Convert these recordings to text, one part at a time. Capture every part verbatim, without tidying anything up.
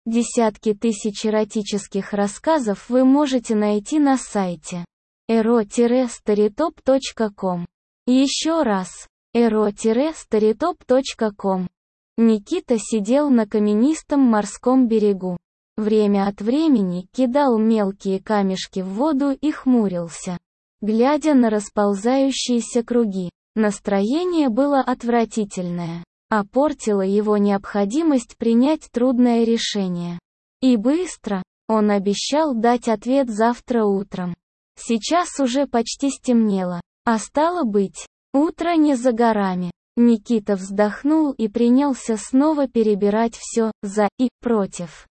Десятки тысяч эротических рассказов вы можете найти на сайте эро старитоп точка ком. Еще раз, эро старитоп точка ком. Никита сидел на каменистом морском берегу. Время от времени кидал мелкие камешки в воду и хмурился, глядя на расползающиеся круги. Настроение было отвратительное, а портила его необходимость принять трудное решение. И быстро. Он обещал дать ответ завтра утром. Сейчас уже почти стемнело, а стало быть, утро не за горами. Никита вздохнул и принялся снова перебирать все «за» и «против».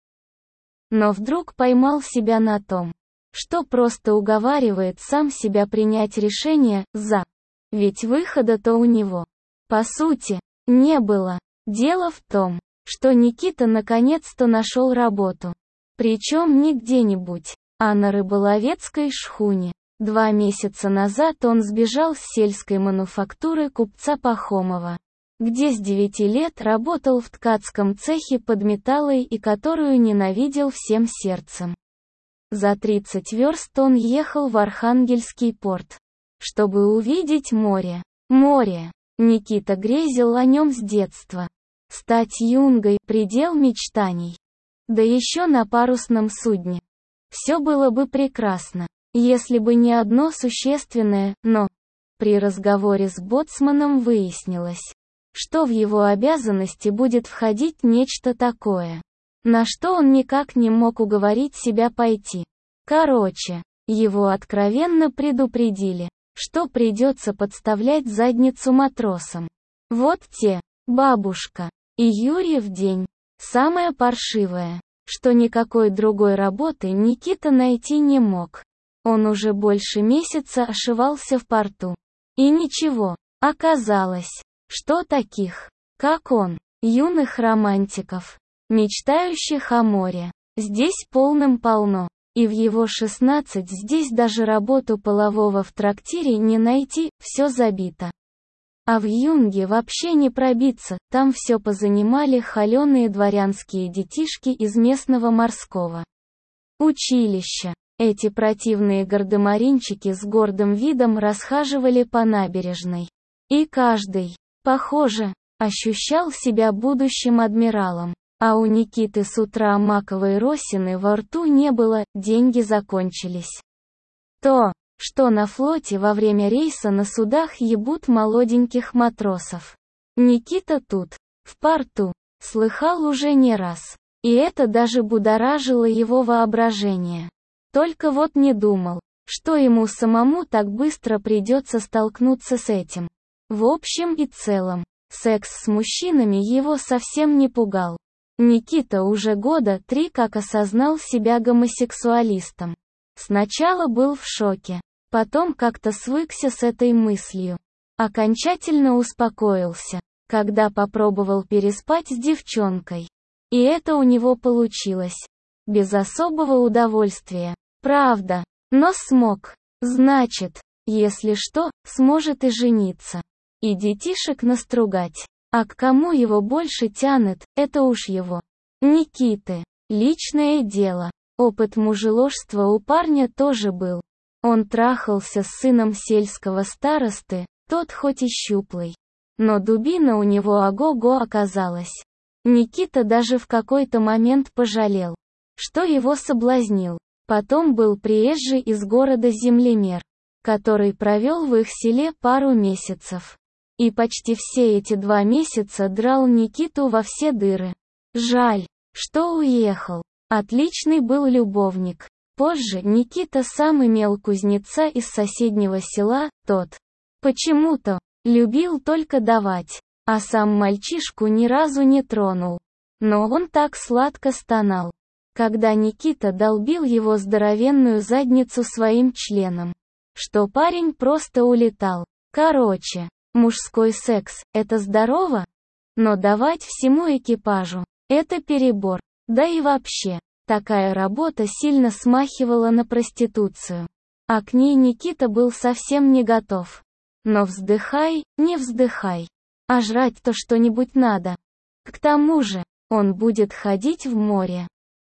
Но вдруг поймал себя на том, что просто уговаривает сам себя принять решение «за». Ведь выхода-то у него, по сути, не было. Дело в том, что Никита наконец-то нашел работу. Причем не где-нибудь, а на рыболовецкой шхуне. Два месяца назад он сбежал с сельской мануфактуры купца Пахомова, где с девяти лет работал в ткацком цехе под металлой и которую ненавидел всем сердцем. За тридцать верст он ехал в Архангельский порт, чтобы увидеть море. Море. Никита грезил о нем с детства. Стать юнгой – предел мечтаний. Да еще на парусном судне. Все было бы прекрасно, если бы не одно существенное «но». При разговоре с боцманом выяснилось, что в его обязанности будет входить нечто такое, на что он никак не мог уговорить себя пойти. Короче, его откровенно предупредили, что придется подставлять задницу матросам. Вот те, бабушка, и Юрьев день. Самое паршивое, что никакой другой работы Никита найти не мог. Он уже больше месяца ошивался в порту. И ничего, оказалось, что таких, как он, юных романтиков, мечтающих о море, здесь полным-полно. И в его шестнадцать здесь даже работу полового в трактире не найти, все забито. А в Юнге вообще не пробиться, там все позанимали холеные дворянские детишки из местного морского училища. Эти противные гардемаринчики с гордым видом расхаживали по набережной. И каждый, похоже, ощущал себя будущим адмиралом. А у Никиты с утра маковой росины во рту не было, деньги закончились. То, что на флоте во время рейса на судах ебут молоденьких матросов. Никита тут, в порту, слыхал уже не раз. И это даже будоражило его воображение. Только вот не думал, что ему самому так быстро придется столкнуться с этим. В общем и целом, секс с мужчинами его совсем не пугал. Никита уже года три как осознал себя гомосексуалистом. Сначала был в шоке, потом как-то свыкся с этой мыслью. Окончательно успокоился, когда попробовал переспать с девчонкой. И это у него получилось. Без особого удовольствия, правда, но смог. Значит, если что, сможет и жениться. И детишек настругать. А к кому его больше тянет, это уж его. Никиты. Личное дело. Опыт мужеложства у парня тоже был. Он трахался с сыном сельского старосты, тот хоть и щуплый. Но дубина у него ого-го оказалась. Никита даже в какой-то момент пожалел, что его соблазнил. Потом был приезжий из города землемер, который провел в их селе пару месяцев. И почти все эти два месяца драл Никиту во все дыры. Жаль, что уехал. Отличный был любовник. Позже Никита сам имел кузнеца из соседнего села, тот почему-то любил только давать, а сам мальчишку ни разу не тронул. Но он так сладко стонал, когда Никита долбил его здоровенную задницу своим членом, что парень просто улетал. Короче, мужской секс – это здорово? Но давать всему экипажу – это перебор. Да и вообще, такая работа сильно смахивала на проституцию. А к ней Никита был совсем не готов. Но вздыхай, не вздыхай. А жрать-то что-нибудь надо. К тому же, он будет ходить в море.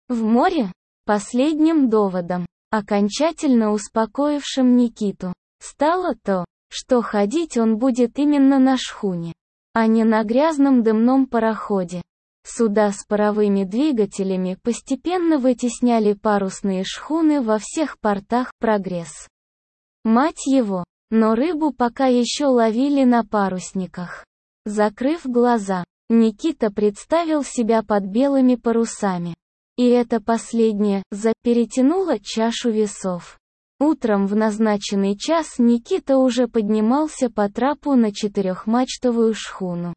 в море? Последним доводом, окончательно успокоившим Никиту, стало то, что ходить он будет именно на шхуне, а не на грязном дымном пароходе. Суда с паровыми двигателями постепенно вытесняли парусные шхуны во всех портах «Прогресс». Мать его, но рыбу пока еще ловили на парусниках. Закрыв глаза, Никита представил себя под белыми парусами. И это последнее, за, перетянуло чашу весов. Утром в назначенный час Никита уже поднимался по трапу на четырехмачтовую шхуну,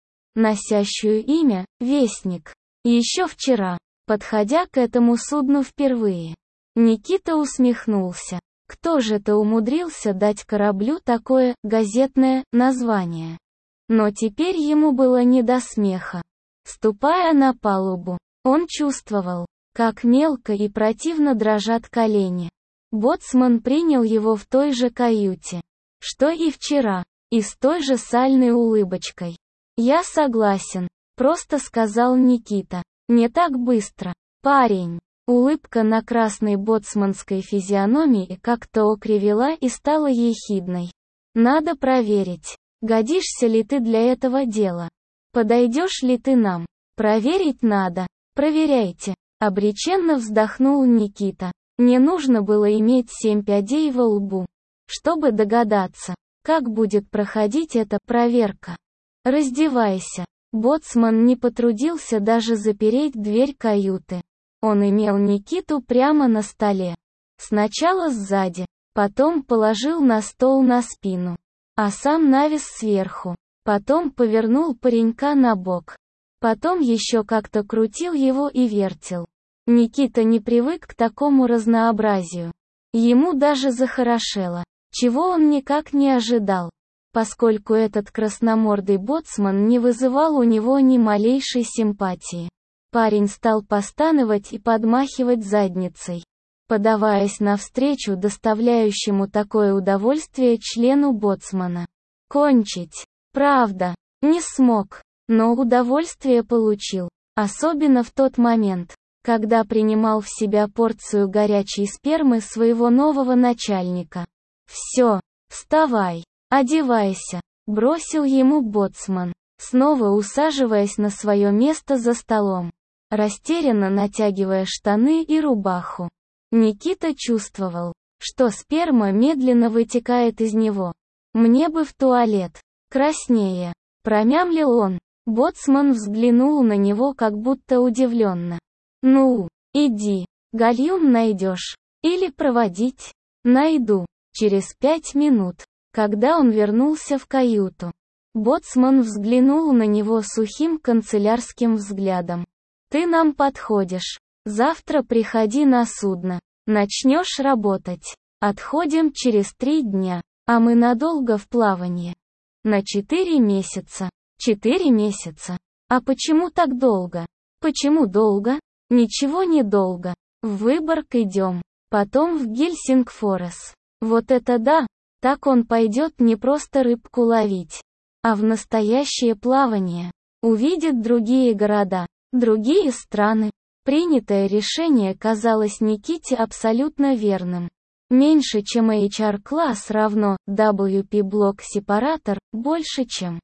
носящую имя «Вестник». Еще вчера, подходя к этому судну впервые, Никита усмехнулся. Кто же-то умудрился дать кораблю такое газетное название? Но теперь ему было не до смеха. Ступая на палубу, он чувствовал, как мелко и противно дрожат колени. Боцман принял его в той же каюте, что и вчера, и с той же сальной улыбочкой. «Я согласен», — просто сказал Никита. «Не так быстро, парень». Улыбка на красной боцманской физиономии как-то окривила и стала ехидной. «Надо проверить, годишься ли ты для этого дела. Подойдешь ли ты нам? Проверить надо. Проверяйте», — обреченно вздохнул Никита. Не нужно было иметь семь пядей во лбу, чтобы догадаться, как будет проходить эта проверка. «Раздевайся». Боцман не потрудился даже запереть дверь каюты. Он имел Никиту прямо на столе. Сначала сзади, потом положил на стол на спину, а сам навис сверху. Потом повернул паренька на бок. Потом еще как-то крутил его и вертел. Никита не привык к такому разнообразию. Ему даже захорошело, чего он никак не ожидал, поскольку этот красномордый боцман не вызывал у него ни малейшей симпатии. Парень стал постановать и подмахивать задницей, подаваясь навстречу доставляющему такое удовольствие члену боцмана. Кончить, правда, не смог, но удовольствие получил, особенно в тот момент, когда принимал в себя порцию горячей спермы своего нового начальника. «Все, вставай, одевайся», — бросил ему боцман, снова усаживаясь на свое место за столом, растерянно натягивая штаны и рубаху. Никита чувствовал, что сперма медленно вытекает из него. «Мне бы в туалет». Краснея, промямлил он. Боцман взглянул на него как будто удивленно. «Ну, иди, гальюн найдешь. Или проводить?» «Найду». Через пять минут, когда он вернулся в каюту, боцман взглянул на него сухим канцелярским взглядом. «Ты нам подходишь. Завтра приходи на судно. Начнешь работать. Отходим через три дня, а мы надолго в плавание. На четыре месяца». «Четыре месяца? А почему так долго?» «Почему долго?» «Ничего не долго. В Выборг идем, потом в Гельсингфорес. Вот это да! Так он пойдет не просто рыбку ловить, а в настоящее плавание. Увидит другие города, другие страны». Принятое решение казалось Никите абсолютно верным. Меньше чем эйч ар-класс равно дабл ю пи-блок-сепаратор, больше чем.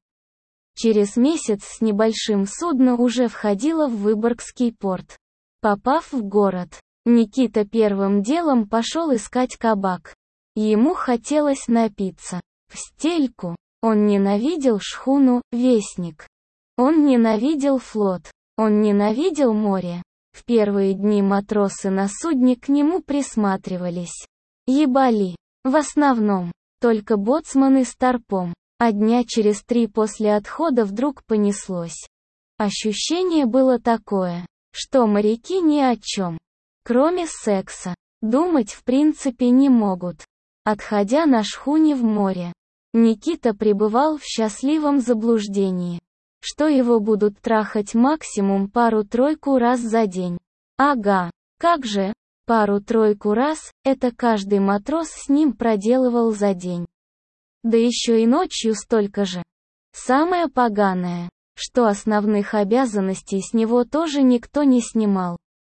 Через месяц с небольшим судно уже входило в Выборгский порт. Попав в город, Никита первым делом пошел искать кабак. Ему хотелось напиться. В стельку. Он ненавидел шхуну «Вестник». Он ненавидел флот. Он ненавидел море. В первые дни матросы на судне к нему присматривались. Ебали. В основном. Только боцман и старпом. А дня через три после отхода вдруг понеслось. Ощущение было такое, что моряки ни о чем, кроме секса, думать в принципе не могут. Отходя на шхуне в море, Никита пребывал в счастливом заблуждении, что его будут трахать максимум пару-тройку раз за день. Ага, как же, пару-тройку раз, это каждый матрос с ним проделывал за день. Да еще и ночью столько же. Самое поганое, что основных обязанностей с него тоже никто не снимал.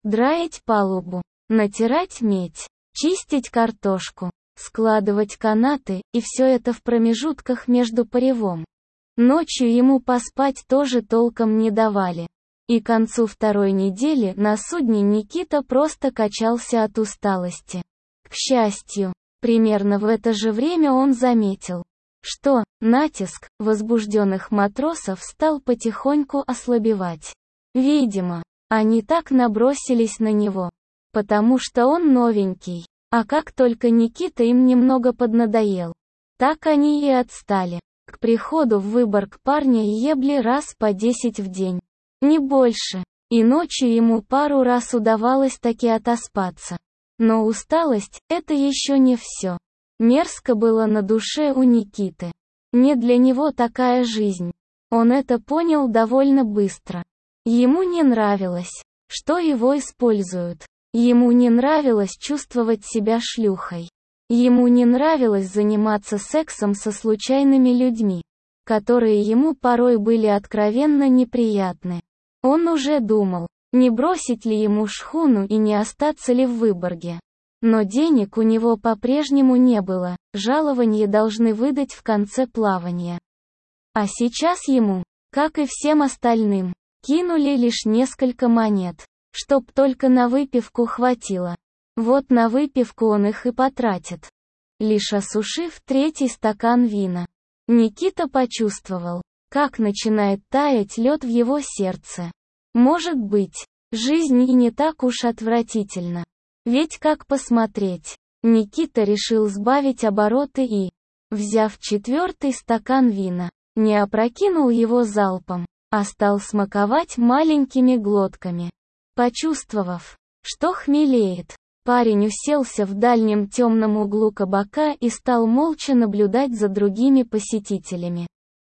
драить палубу, натирать медь, чистить картошку, складывать канаты, и все это в промежутках между паревом. Ночью ему поспать тоже толком не давали. И к концу второй недели на судне Никита просто качался от усталости. К счастью, примерно в это же время он заметил, что натиск возбужденных матросов стал потихоньку ослабевать. Видимо, они так набросились на него, потому что он новенький, а как только Никита им немного поднадоел, так они и отстали. К приходу в Выборг парня ебли раз по десять в день, не больше, и ночью ему пару раз удавалось таки отоспаться. Но усталость – это еще не все. Мерзко было на душе у Никиты. Не для него такая жизнь. Он это понял довольно быстро. Ему не нравилось, что его используют. Ему не нравилось чувствовать себя шлюхой. Ему не нравилось заниматься сексом со случайными людьми, которые ему порой были откровенно неприятны. Он уже думал, не бросить ли ему шхуну и не остаться ли в Выборге. Но денег у него по-прежнему не было, жалование должны выдать в конце плавания. А сейчас ему, как и всем остальным, кинули лишь несколько монет, чтоб только на выпивку хватило. Вот на выпивку он их и потратит. Лишь осушив третий стакан вина, Никита почувствовал, как начинает таять лед в его сердце. Может быть, жизнь и не так уж отвратительна. Ведь как посмотреть? Никита решил сбавить обороты и, взяв четвертый стакан вина, не опрокинул его залпом, а стал смаковать маленькими глотками. Почувствовав, что хмелеет, парень уселся в дальнем темном углу кабака и стал молча наблюдать за другими посетителями.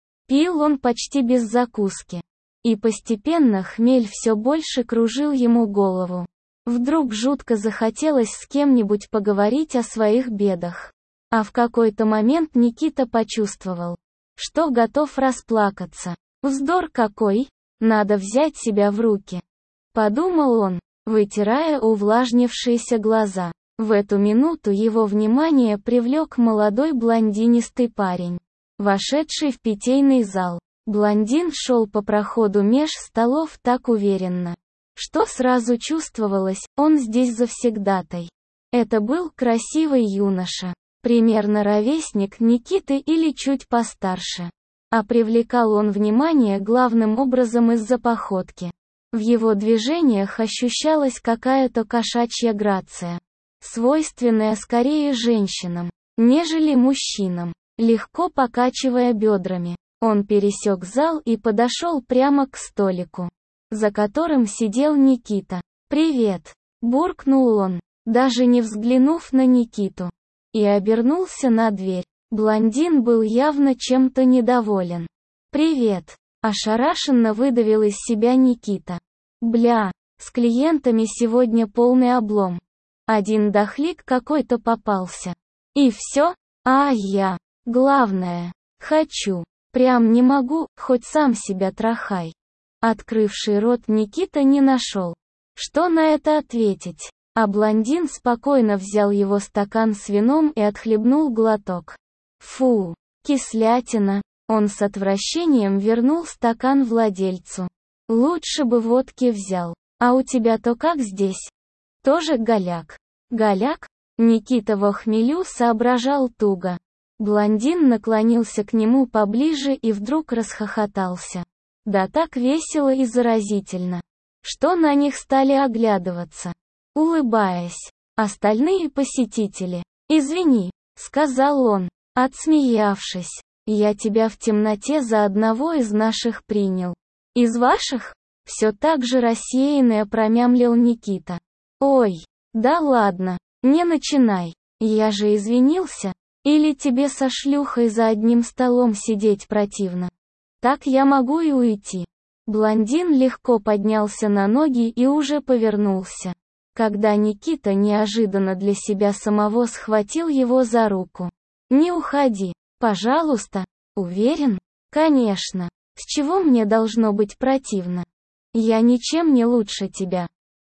Пил он почти без закуски. И постепенно хмель все больше кружил ему голову. Вдруг жутко захотелось с кем-нибудь поговорить о своих бедах. А в какой-то момент Никита почувствовал, что готов расплакаться. Вздор какой! Надо взять себя в руки. Подумал он, вытирая увлажнившиеся глаза. В эту минуту его внимание привлек молодой блондинистый парень, вошедший в питейный зал. Блондин шел по проходу меж столов так уверенно, что сразу чувствовалось, он здесь завсегдатай. Это был красивый юноша, примерно ровесник Никиты или чуть постарше. А привлекал он внимание главным образом из-за походки. В его движениях ощущалась какая-то кошачья грация, свойственная скорее женщинам, нежели мужчинам. Легко покачивая бедрами, он пересек зал и подошел прямо к столику, за которым сидел Никита. «Привет!» – буркнул он, даже не взглянув на Никиту, и обернулся на дверь. Блондин был явно чем-то недоволен. «Привет!» – ошарашенно выдавил из себя Никита. «Бля, с клиентами сегодня полный облом. Один дохлик какой-то попался. И все? А я. Главное, хочу. Прям не могу, хоть сам себя трахай». Открывший рот Никита не нашел, что на это ответить, а блондин спокойно взял его стакан с вином и отхлебнул глоток. Фу, кислятина. Он с отвращением вернул стакан владельцу. «Лучше бы водки взял. А у тебя-то как здесь? Тоже голяк?» «Голяк?» Никита во хмелю соображал туго. Блондин наклонился к нему поближе и вдруг расхохотался. Да так весело и заразительно, что на них стали оглядываться, улыбаясь. Остальные посетители. «Извини», — сказал он, отсмеявшись. «Я тебя в темноте за одного из наших принял». «Из ваших?» — все так же рассеянно промямлил Никита. «Ой, да ладно, не начинай. Я же извинился. Или тебе со шлюхой за одним столом сидеть противно? Так я могу и уйти». Блондин легко поднялся на ноги и уже повернулся, когда Никита неожиданно для себя самого схватил его за руку. «Не уходи, пожалуйста». «Уверен? Конечно. С чего мне должно быть противно? Я ничем не лучше тебя».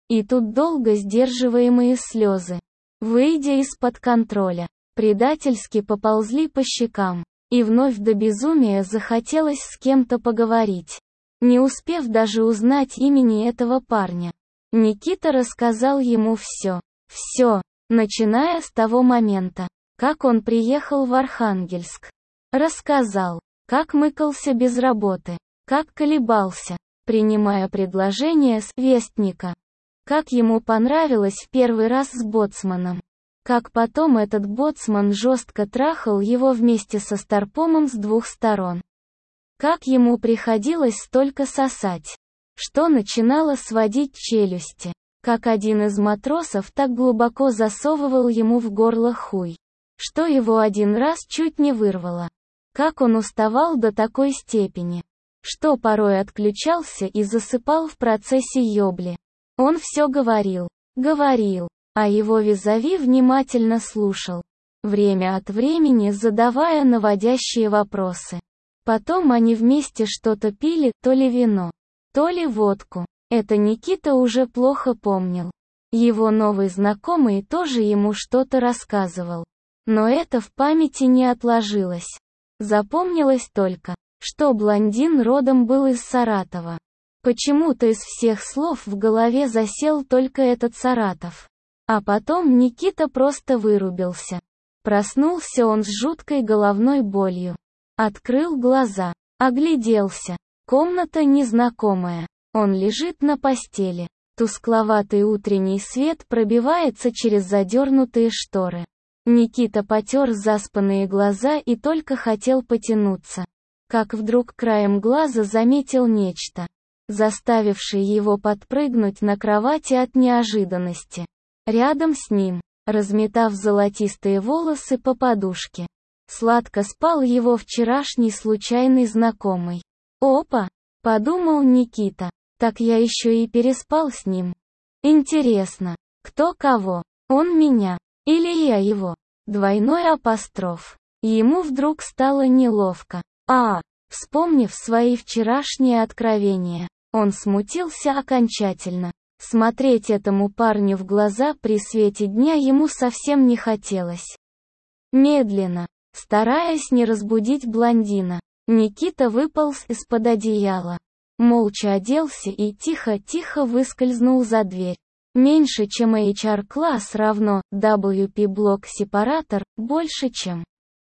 И тут долго сдерживаемые слезы, выйдя из-под контроля, предательски поползли по щекам. И вновь до безумия захотелось с кем-то поговорить. Не успев даже узнать имени этого парня, Никита рассказал ему все. Все, начиная с того момента, как он приехал в Архангельск. Рассказал, как мыкался без работы, как колебался, принимая предложение с Вестника. Как ему понравилось в первый раз с боцманом. Как потом этот боцман жестко трахал его вместе со старпомом с двух сторон. Как ему приходилось столько сосать, что начинало сводить челюсти. Как один из матросов так глубоко засовывал ему в горло хуй, что его один раз чуть не вырвало. Как он уставал до такой степени, что порой отключался и засыпал в процессе ёбли. Он все говорил, говорил. А его визави внимательно слушал, время от времени задавая наводящие вопросы. Потом они вместе что-то пили, то ли вино, то ли водку. Это Никита уже плохо помнил. Его новый знакомый тоже ему что-то рассказывал. Но это в памяти не отложилось. Запомнилось только, что блондин родом был из Саратова. Почему-то из всех слов в голове засел только этот Саратов. А потом Никита просто вырубился. Проснулся он с жуткой головной болью. Открыл глаза, огляделся. Комната незнакомая. Он лежит на постели. Тускловатый утренний свет пробивается через задернутые шторы. Никита потер заспанные глаза и только хотел потянуться. Как вдруг краем глаза заметил нечто, заставившее его подпрыгнуть на кровати от неожиданности. Рядом с ним, разметав золотистые волосы по подушке, сладко спал его вчерашний случайный знакомый. «Опа!» — подумал Никита. «Так я еще и переспал с ним. Интересно, кто кого? Он меня? Или я его?» Двойной апостроф. Ему вдруг стало неловко. А, вспомнив свои вчерашние откровения, он смутился окончательно. Смотреть этому парню в глаза при свете дня ему совсем не хотелось. Медленно, стараясь не разбудить блондина, Никита выполз из-под одеяла. Молча оделся и тихо-тихо выскользнул за дверь. Меньше чем эйч ар-класс равно дабл ю пи-блок-сепаратор, больше чем.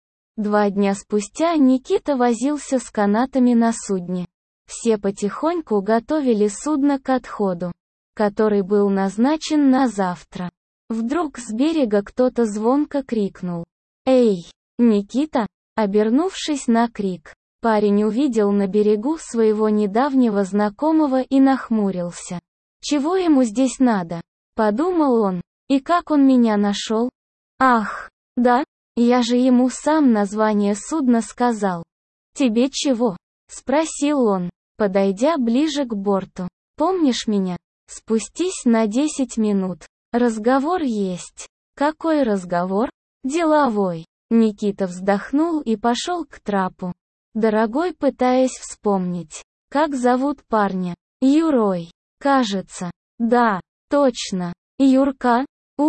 Два дня спустя Никита возился с канатами на судне. Все потихоньку готовили судно к отходу, который был назначен на завтра. Вдруг с берега кто-то звонко крикнул. «Эй, Никита!» Обернувшись на крик, парень увидел на берегу своего недавнего знакомого и нахмурился. «Чего ему здесь надо?» — подумал он. «И как он меня нашел?» «Ах, да, я же ему сам название судна сказал». «Тебе чего?» — спросил он, подойдя ближе к борту. «Помнишь меня? Спустись на десять минут. Разговор есть». «Какой разговор?» «Деловой». Никита вздохнул и пошел к трапу. Дорогой, пытаясь вспомнить, как зовут парня. Юрой. Кажется. Да, точно. Юрка.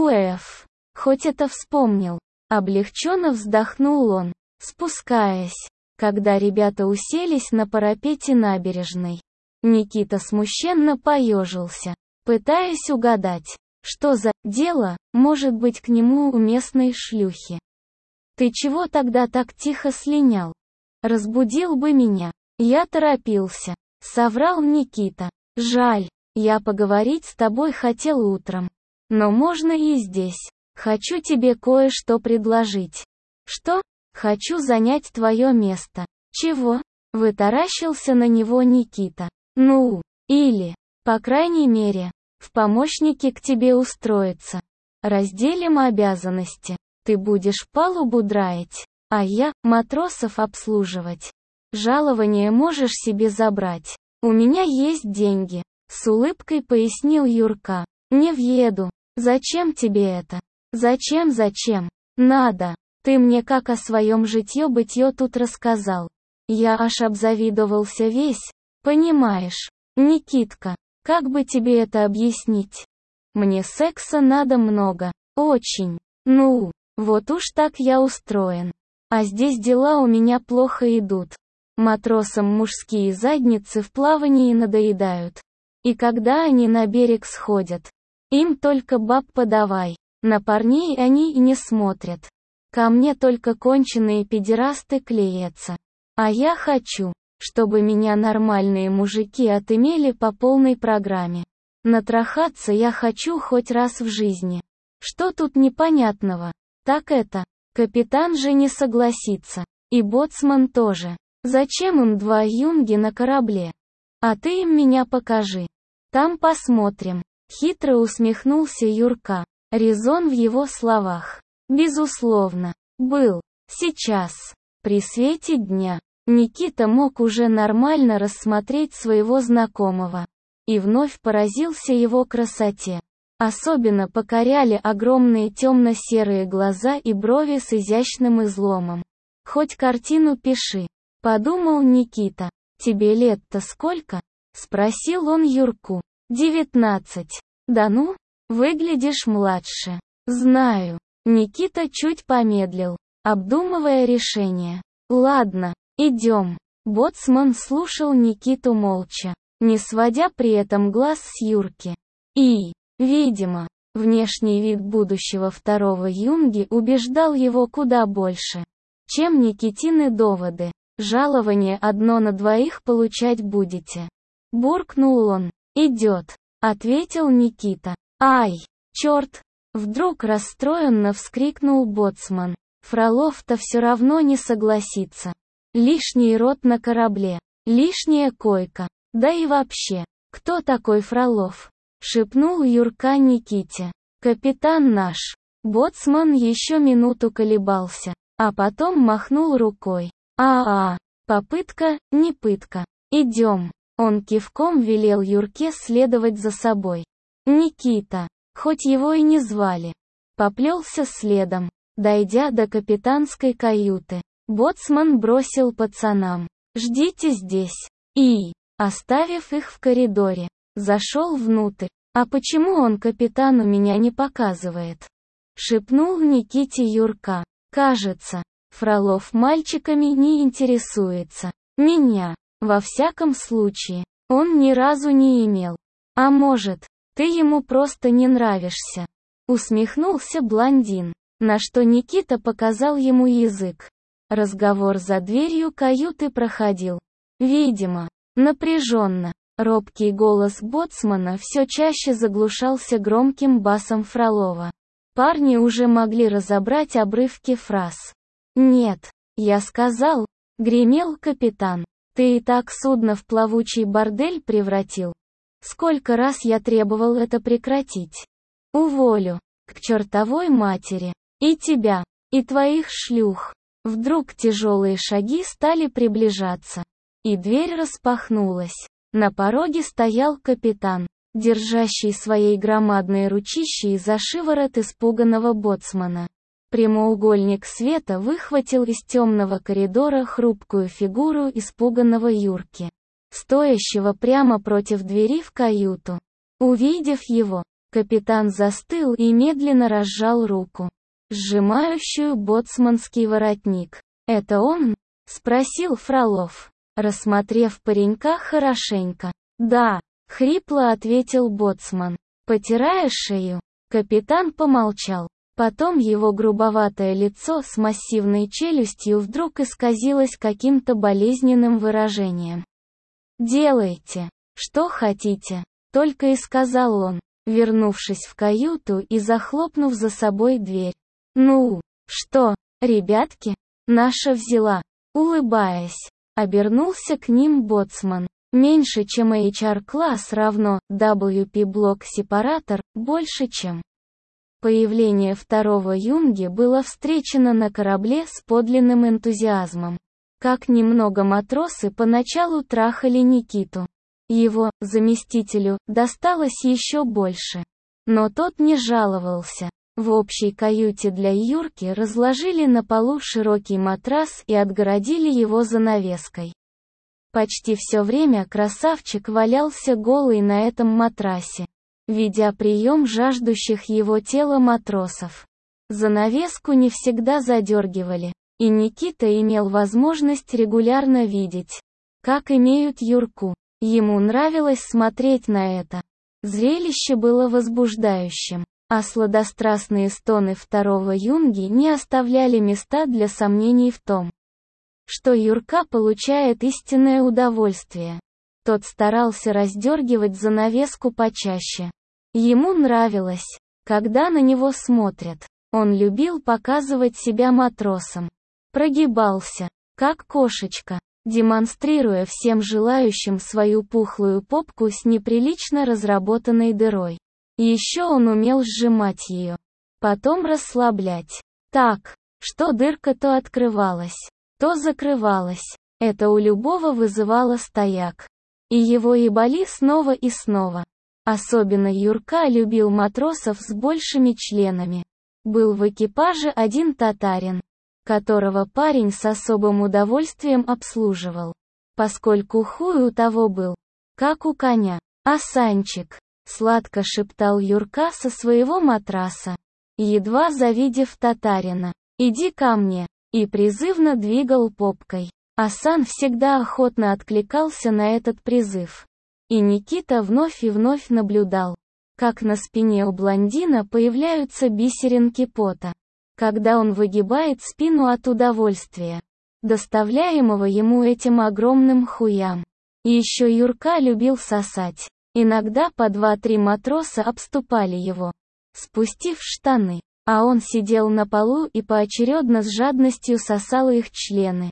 УФ. Хоть это вспомнил. Облегченно вздохнул он, спускаясь, когда ребята уселись на парапете набережной. Никита смущенно поежился, пытаясь угадать, что за дело может быть к нему у местной шлюхи. «Ты чего тогда так тихо слинял? Разбудил бы меня». «Я торопился», — соврал Никита. «Жаль, я поговорить с тобой хотел утром. Но можно и здесь. Хочу тебе кое-что предложить». «Что?» «Хочу занять твое место». «Чего?» — вытаращился на него Никита. «Ну, или, по крайней мере, в помощники к тебе устроиться. Разделим обязанности. Ты будешь палубу драить, а я — матросов обслуживать. Жалование можешь себе забрать. У меня есть деньги», — с улыбкой пояснил Юрка. «Не въеду. Зачем тебе это?» «Зачем, зачем? Надо. Ты мне как о своем житье-бытье тут рассказал. Я аж обзавидовался весь, понимаешь. Никитка, как бы тебе это объяснить? Мне секса надо много. Очень. Ну, вот уж так я устроен. А здесь дела у меня плохо идут. Матросам мужские задницы в плавании надоедают. И когда они на берег сходят, им только баб подавай. На парней они и не смотрят. Ко мне только конченые педерасты клеятся. А я хочу, чтобы меня нормальные мужики отымели по полной программе. Натрахаться я хочу хоть раз в жизни. Что тут непонятного? Так это, капитан же не согласится. И боцман тоже. Зачем им два юнги на корабле? А ты им меня покажи. Там посмотрим. Хитро усмехнулся Юрка. Резон в его словах, безусловно, был. Сейчас, при свете дня, Никита мог уже нормально рассмотреть своего знакомого. И вновь поразился его красоте. Особенно покоряли огромные темно-серые глаза и брови с изящным изломом. «Хоть картину пиши», — подумал Никита. «Тебе лет-то сколько?» — спросил он Юрку. «Девятнадцать». «Да ну? Выглядишь младше». «Знаю». Никита чуть помедлил, обдумывая решение. «Ладно, идем». Боцман слушал Никиту молча, не сводя при этом глаз с Юрки. И, видимо, внешний вид будущего второго юнги убеждал его куда больше, чем Никитины доводы. «Жалование одно на двоих получать будете». Буркнул он. «Идет», — ответил Никита. «Ай, черт!» — вдруг расстроенно вскрикнул боцман. «Фролов-то все равно не согласится. Лишний рот на корабле, лишняя койка. Да и вообще, кто такой Фролов?» — шепнул Юрка Никите. «Капитан наш». Боцман еще минуту колебался, а потом махнул рукой. «А-а, попытка, не пытка. Идем». Он кивком велел Юрке следовать за собой. Никита, хоть его и не звали, поплелся следом. Дойдя до капитанской каюты, боцман бросил пацанам: «Ждите здесь». И, оставив их в коридоре, зашел внутрь. «А почему он капитану меня не показывает?» — шепнул Никите Юрка. «Кажется, Фролов мальчиками не интересуется. Меня, во всяком случае, он ни разу не имел. А может, ты ему просто не нравишься?» Усмехнулся блондин, на что Никита показал ему язык. Разговор за дверью каюты проходил, видимо, напряженно. Робкий голос боцмана все чаще заглушался громким басом Фролова. Парни уже могли разобрать обрывки фраз. «Нет, я сказал», — гремел капитан. «Ты и так судно в плавучий бордель превратил. Сколько раз я требовал это прекратить. Уволю, к чертовой матери, и тебя, и твоих шлюх». Вдруг тяжелые шаги стали приближаться, и дверь распахнулась. На пороге стоял капитан, держащий своей громадной ручищей за шиворот испуганного боцмана. Прямоугольник света выхватил из темного коридора хрупкую фигуру испуганного Юрки, стоящего прямо против двери в каюту. Увидев его, капитан застыл и медленно разжал руку, сжимающую боцманский воротник. «Это он?» — спросил Фролов, рассмотрев паренька хорошенько. «Да», — хрипло ответил боцман, потирая шею. Капитан помолчал. Потом его грубоватое лицо с массивной челюстью вдруг исказилось каким-то болезненным выражением. «Делайте, что хотите», — только и сказал он, вернувшись в каюту и захлопнув за собой дверь. «Ну, что, ребятки, наша взяла», — улыбаясь, обернулся к ним боцман. «Меньше, чем эйч ар-класс равно дабл ю пи-блок-сепаратор, больше, чем...» Появление второго юнги было встречено на корабле с подлинным энтузиазмом. Как немного матросы поначалу трахали Никиту. Его, заместителю, досталось еще больше. Но тот не жаловался. В общей каюте для Юрки разложили на полу широкий матрас и отгородили его занавеской. Почти все время красавчик валялся голый на этом матрасе. ведя прием жаждущих его тела матросов. Занавеску не всегда задергивали, и Никита имел возможность регулярно видеть, как имеют Юрку. Ему нравилось смотреть на это. Зрелище было возбуждающим, а сладострастные стоны второго юнги не оставляли места для сомнений в том, что Юрка получает истинное удовольствие. Тот старался раздергивать занавеску почаще. Ему нравилось, когда на него смотрят. Он любил показывать себя матросом. Прогибался, как кошечка, демонстрируя всем желающим свою пухлую попку с неприлично разработанной дырой. Еще он умел сжимать ее, потом расслаблять. Так, что дырка то открывалась, то закрывалась. Это у любого вызывало стояк. И его ебали снова и снова. Особенно Юрка любил матросов с большими членами. Был в экипаже один татарин, которого парень с особым удовольствием обслуживал, поскольку хуй у того был, как у коня. «Асанчик», — сладко шептал Юрка со своего матраса, едва завидев татарина, «иди ко мне», и призывно двигал попкой. Асан всегда охотно откликался на этот призыв. И Никита вновь и вновь наблюдал, как на спине у блондина появляются бисеринки пота, когда он выгибает спину от удовольствия, доставляемого ему этим огромным хуям. И еще Юрка любил сосать. Иногда по два-три матроса обступали его, спустив штаны, а он сидел на полу и поочередно с жадностью сосал их члены,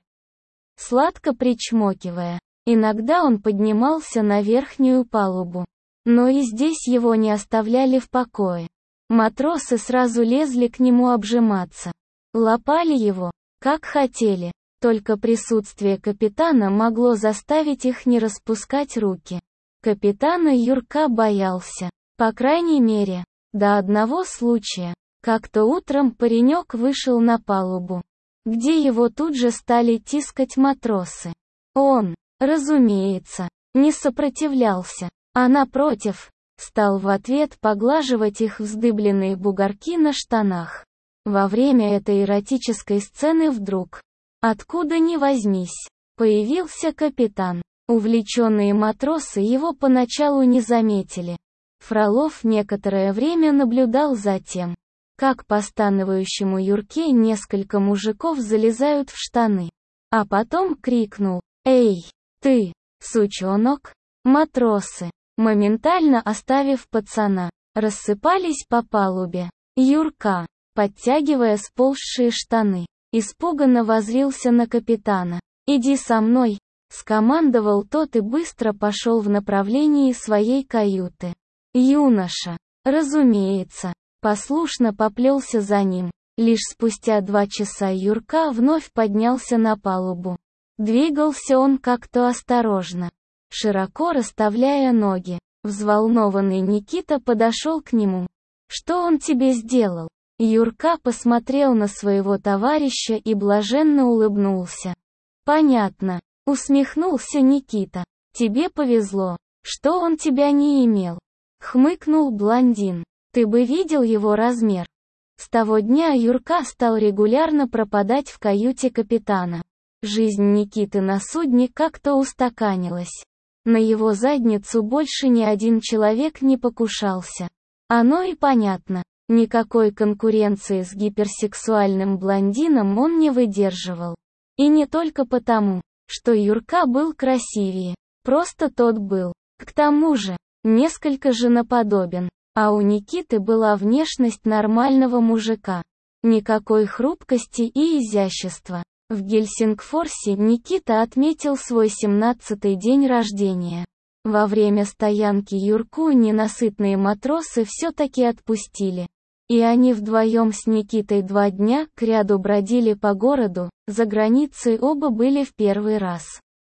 сладко причмокивая. Иногда он поднимался на верхнюю палубу. Но и здесь его не оставляли в покое. Матросы сразу лезли к нему обжиматься. Лапали его, как хотели. Только присутствие капитана могло заставить их не распускать руки. Капитана Юрка боялся. По крайней мере, до одного случая. Как-то утром паренек вышел на палубу, где его тут же стали тискать матросы. Он, разумеется, не сопротивлялся, а напротив, стал в ответ поглаживать их вздыбленные бугорки на штанах. Во время этой эротической сцены вдруг, откуда ни возьмись, появился капитан. Увлеченные матросы его поначалу не заметили. Фролов некоторое время наблюдал за тем, как постановающему Юрке несколько мужиков залезают в штаны. А потом крикнул: «Эй, ты, сучонок!» Матросы, моментально оставив пацана, рассыпались по палубе. Юрка, подтягивая сползшие штаны, испуганно воззрился на капитана. «Иди со мной», — скомандовал тот и быстро пошел в направлении своей каюты. Юноша, разумеется, послушно поплелся за ним. Лишь спустя два часа Юрка вновь поднялся на палубу. Двигался он как-то осторожно, широко расставляя ноги. Взволнованный Никита подошел к нему. «Что он тебе сделал?» Юрка посмотрел на своего товарища и блаженно улыбнулся. «Понятно», — усмехнулся Никита. «Тебе повезло, что он тебя не имел», — хмыкнул блондин. «Ты бы видел его размер». С того дня Юрка стал регулярно пропадать в каюте капитана. Жизнь Никиты на судне как-то устаканилась. На его задницу больше ни один человек не покушался. Оно и понятно, никакой конкуренции с гиперсексуальным блондином он не выдерживал. И не только потому, что Юрка был красивее, просто тот был, к тому же, несколько женоподобен. А у Никиты была внешность нормального мужика. Никакой хрупкости и изящества. В Гельсингфорсе Никита отметил свой семнадцатый день рождения. Во время стоянки Юрку ненасытные матросы все-таки отпустили. И они вдвоем с Никитой два дня кряду бродили по городу, за границей оба были в первый раз.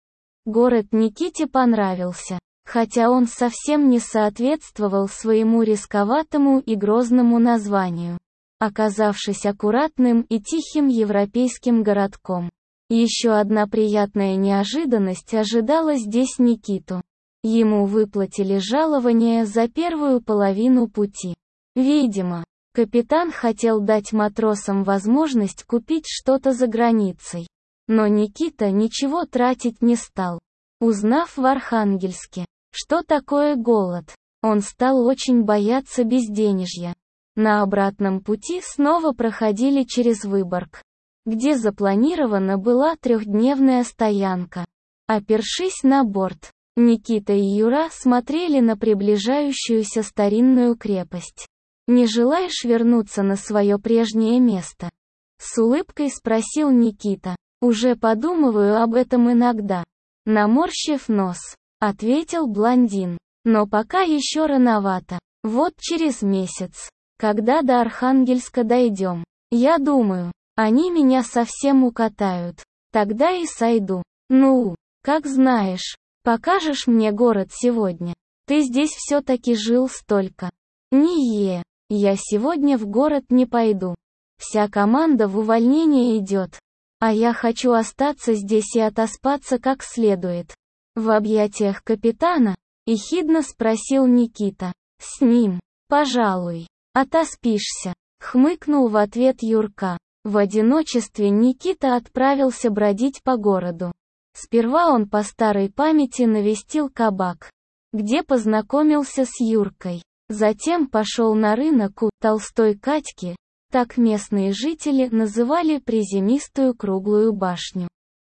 Город Никите понравился. Хотя он совсем не соответствовал своему рисковатому и грозному названию, оказавшись аккуратным и тихим европейским городком. Еще одна приятная неожиданность ожидала здесь Никиту. Ему выплатили жалование за первую половину пути. Видимо, капитан хотел дать матросам возможность купить что-то за границей. Но Никита ничего тратить не стал. Узнав в Архангельске, что такое голод, он стал очень бояться безденежья. На обратном пути снова проходили через Выборг, где запланирована была трехдневная стоянка. Опершись на борт, Никита и Юра смотрели на приближающуюся старинную крепость. «Не желаешь вернуться на свое прежнее место?» С улыбкой спросил Никита. «Уже подумываю об этом иногда». Наморщив нос, ответил блондин. «Но пока еще рановато. Вот через месяц, когда до Архангельска дойдем, я думаю, они меня совсем укатают. Тогда и сойду. Ну, как знаешь, покажешь мне город сегодня? Ты здесь все-таки жил столько». «Не-е, я сегодня в город не пойду. Вся команда в увольнение идет. А я хочу остаться здесь и отоспаться как следует». В объятиях капитана ехидно спросил Никита. «С ним, пожалуй, отоспишься», хмыкнул в ответ Юрка. В одиночестве Никита отправился бродить по городу. Сперва он по старой памяти навестил кабак, где познакомился с Юркой. Затем пошел на рынок у Толстой Катьки, так местные жители называли приземистую круглую башню.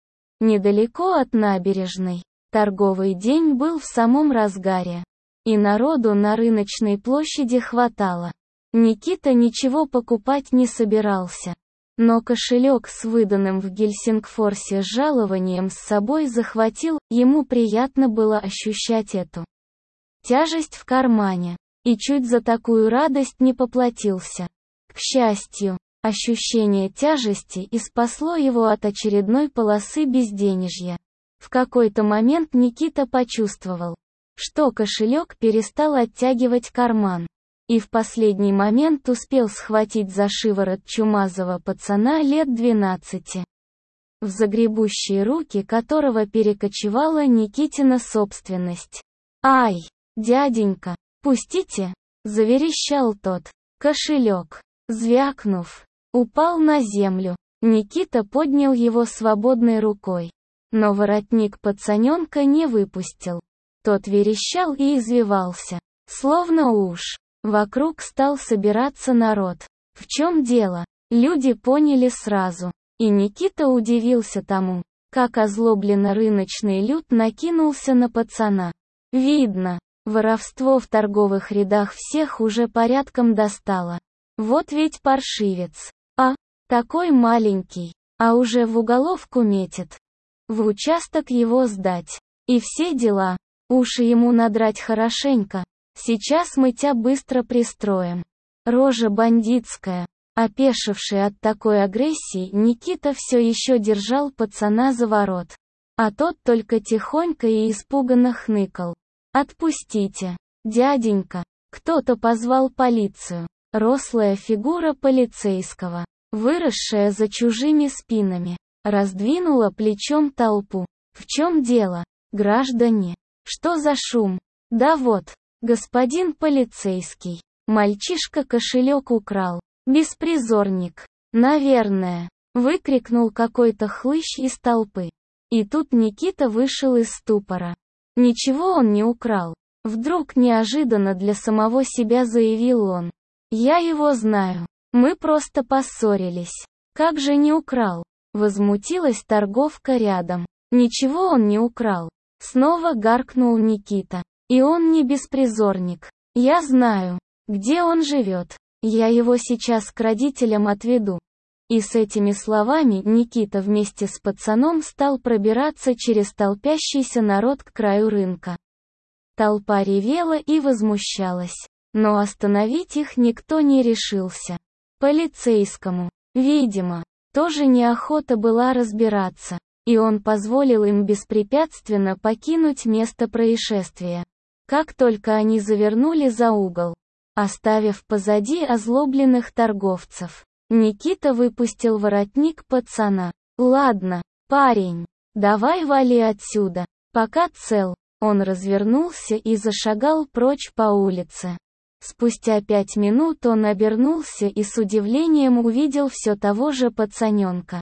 Недалеко от набережной, торговый день был в самом разгаре, и народу на рыночной площади хватало. Никита ничего покупать не собирался, но кошелек с выданным в Гельсингфорсе жалованием с собой захватил, ему приятно было ощущать эту тяжесть в кармане, и чуть за такую радость не поплатился. К счастью, ощущение тяжести и спасло его от очередной полосы безденежья. В какой-то момент Никита почувствовал, что кошелек перестал оттягивать карман, и в последний момент успел схватить за шиворот чумазого пацана лет двенадцати, в загребущие руки которого перекочевала Никитина собственность. «Ай, дяденька, пустите!» — заверещал тот. Кошелек, звякнув, упал на землю. Никита поднял его свободной рукой, но воротник пацаненка не выпустил. Тот верещал и извивался, словно уж. Вокруг стал собираться народ. В чем дело? Люди поняли сразу. И Никита удивился тому, как озлобленно рыночный люд накинулся на пацана. Видно, воровство в торговых рядах всех уже порядком достало. Вот ведь паршивец. А, такой маленький, а уже в уголовку метит. В участок его сдать. И все дела. Уши ему надрать хорошенько. Сейчас мы тебя быстро пристроим. Рожа бандитская. Опешивший от такой агрессии, Никита все еще держал пацана за ворот. А тот только тихонько и испуганно хныкал. «Отпустите, дяденька!» Кто-то позвал полицию. Рослая фигура полицейского, выросшая за чужими спинами, раздвинула плечом толпу. «В чем дело, граждане? Что за шум?» «Да вот, господин полицейский, мальчишка кошелек украл. Беспризорник, наверное», выкрикнул какой-то хлыщ из толпы. И тут Никита вышел из ступора. Ничего он не украл. Вдруг неожиданно для самого себя заявил он. «Я его знаю. Мы просто поссорились». «Как же не украл?» Возмутилась торговка рядом. «Ничего он не украл». Снова гаркнул Никита. «И он не беспризорник. Я знаю, где он живет. Я его сейчас к родителям отведу». И с этими словами Никита вместе с пацаном стал пробираться через толпящийся народ к краю рынка. Толпа ревела и возмущалась, но остановить их никто не решился. Полицейскому, видимо, тоже неохота была разбираться, и он позволил им беспрепятственно покинуть место происшествия. Как только они завернули за угол, оставив позади озлобленных торговцев, Никита выпустил воротник пацана. «Ладно, парень, давай вали отсюда, пока цел». Он развернулся и зашагал прочь по улице. Спустя пять минут он обернулся и с удивлением увидел все того же пацаненка,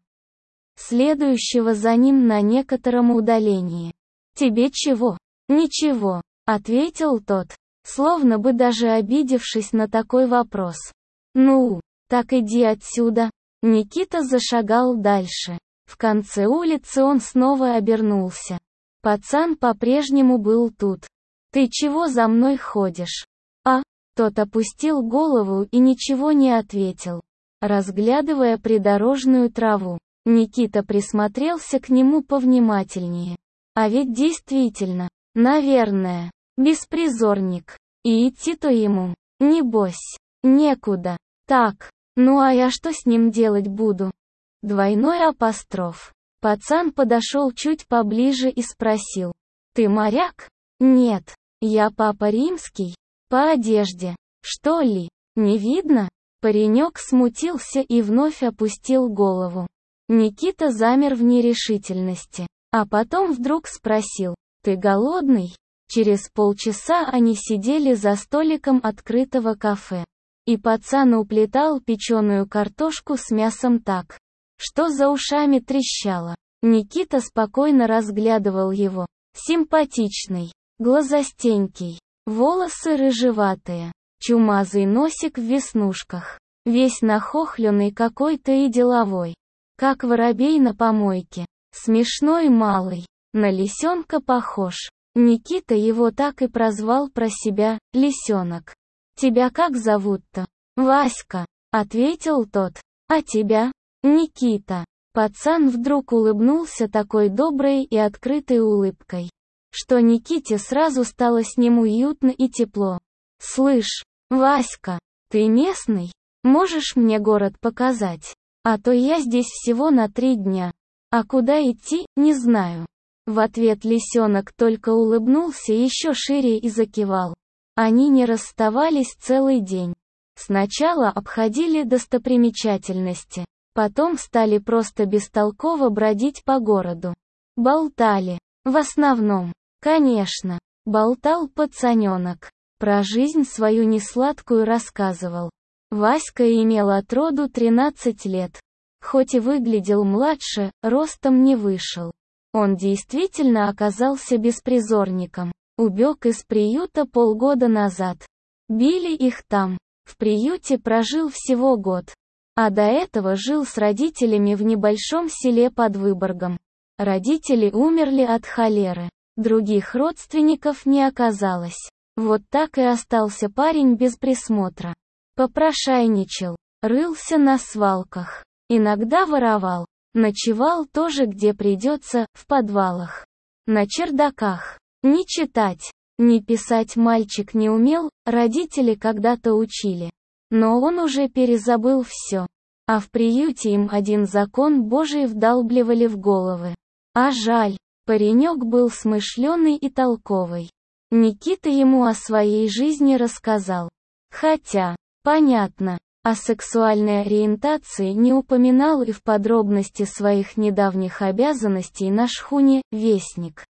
следующего за ним на некотором удалении. «Тебе чего?» «Ничего», — ответил тот, словно бы даже обидевшись на такой вопрос. «Ну, так иди отсюда». Никита зашагал дальше. В конце улицы он снова обернулся. Пацан по-прежнему был тут. «Ты чего за мной ходишь?» «А?» Тот опустил голову и ничего не ответил, разглядывая придорожную траву. Никита присмотрелся к нему повнимательнее. А ведь действительно, наверное, беспризорник. И идти-то ему, небось, некуда. Так, ну а я что с ним делать буду? Двойной апостроф. Пацан подошел чуть поближе и спросил. «Ты моряк?» «Нет, я папа римский. По одежде. Что ли? Не видно?» Паренек смутился и вновь опустил голову. Никита замер в нерешительности, а потом вдруг спросил. «Ты голодный?» Через полчаса они сидели за столиком открытого кафе. И пацан уплетал печеную картошку с мясом так, что за ушами трещало. Никита спокойно разглядывал его. Симпатичный, глазастенький, волосы рыжеватые, чумазый носик в веснушках, весь нахохленный какой-то и деловой, как воробей на помойке, смешной малый, на лисенка похож. Никита его так и прозвал про себя, лисенок. «Тебя как зовут-то?» «Васька», — ответил тот. «А тебя?» «Никита». Пацан вдруг улыбнулся такой доброй и открытой улыбкой, что Никите сразу стало с ним уютно и тепло. «Слышь, Васька, ты местный? Можешь мне город показать? А то я здесь всего на три дня. А куда идти, не знаю». В ответ лисенок только улыбнулся еще шире и закивал. Они не расставались целый день. Сначала обходили достопримечательности, потом стали просто бестолково бродить по городу. Болтали. В основном, конечно, болтал пацаненок. Про жизнь свою несладкую рассказывал. Васька имел отроду тринадцать лет. Хоть и выглядел младше, ростом не вышел. Он действительно оказался беспризорником. Убег из приюта полгода назад. Били их там. В приюте прожил всего год. А до этого жил с родителями в небольшом селе под Выборгом. Родители умерли от холеры. Других родственников не оказалось. Вот так и остался парень без присмотра. Попрошайничал, рылся на свалках, иногда воровал, ночевал тоже где придется, в подвалах, на чердаках. Ни читать, ни писать мальчик не умел, родители когда-то учили. Но он уже перезабыл все. А в приюте им один закон Божий вдалбливали в головы. А жаль, паренек был смышленый и толковый. Никита ему о своей жизни рассказал. Хотя, понятно, о сексуальной ориентации не упоминал и в подробности своих недавних обязанностей на шхуне «Вестник».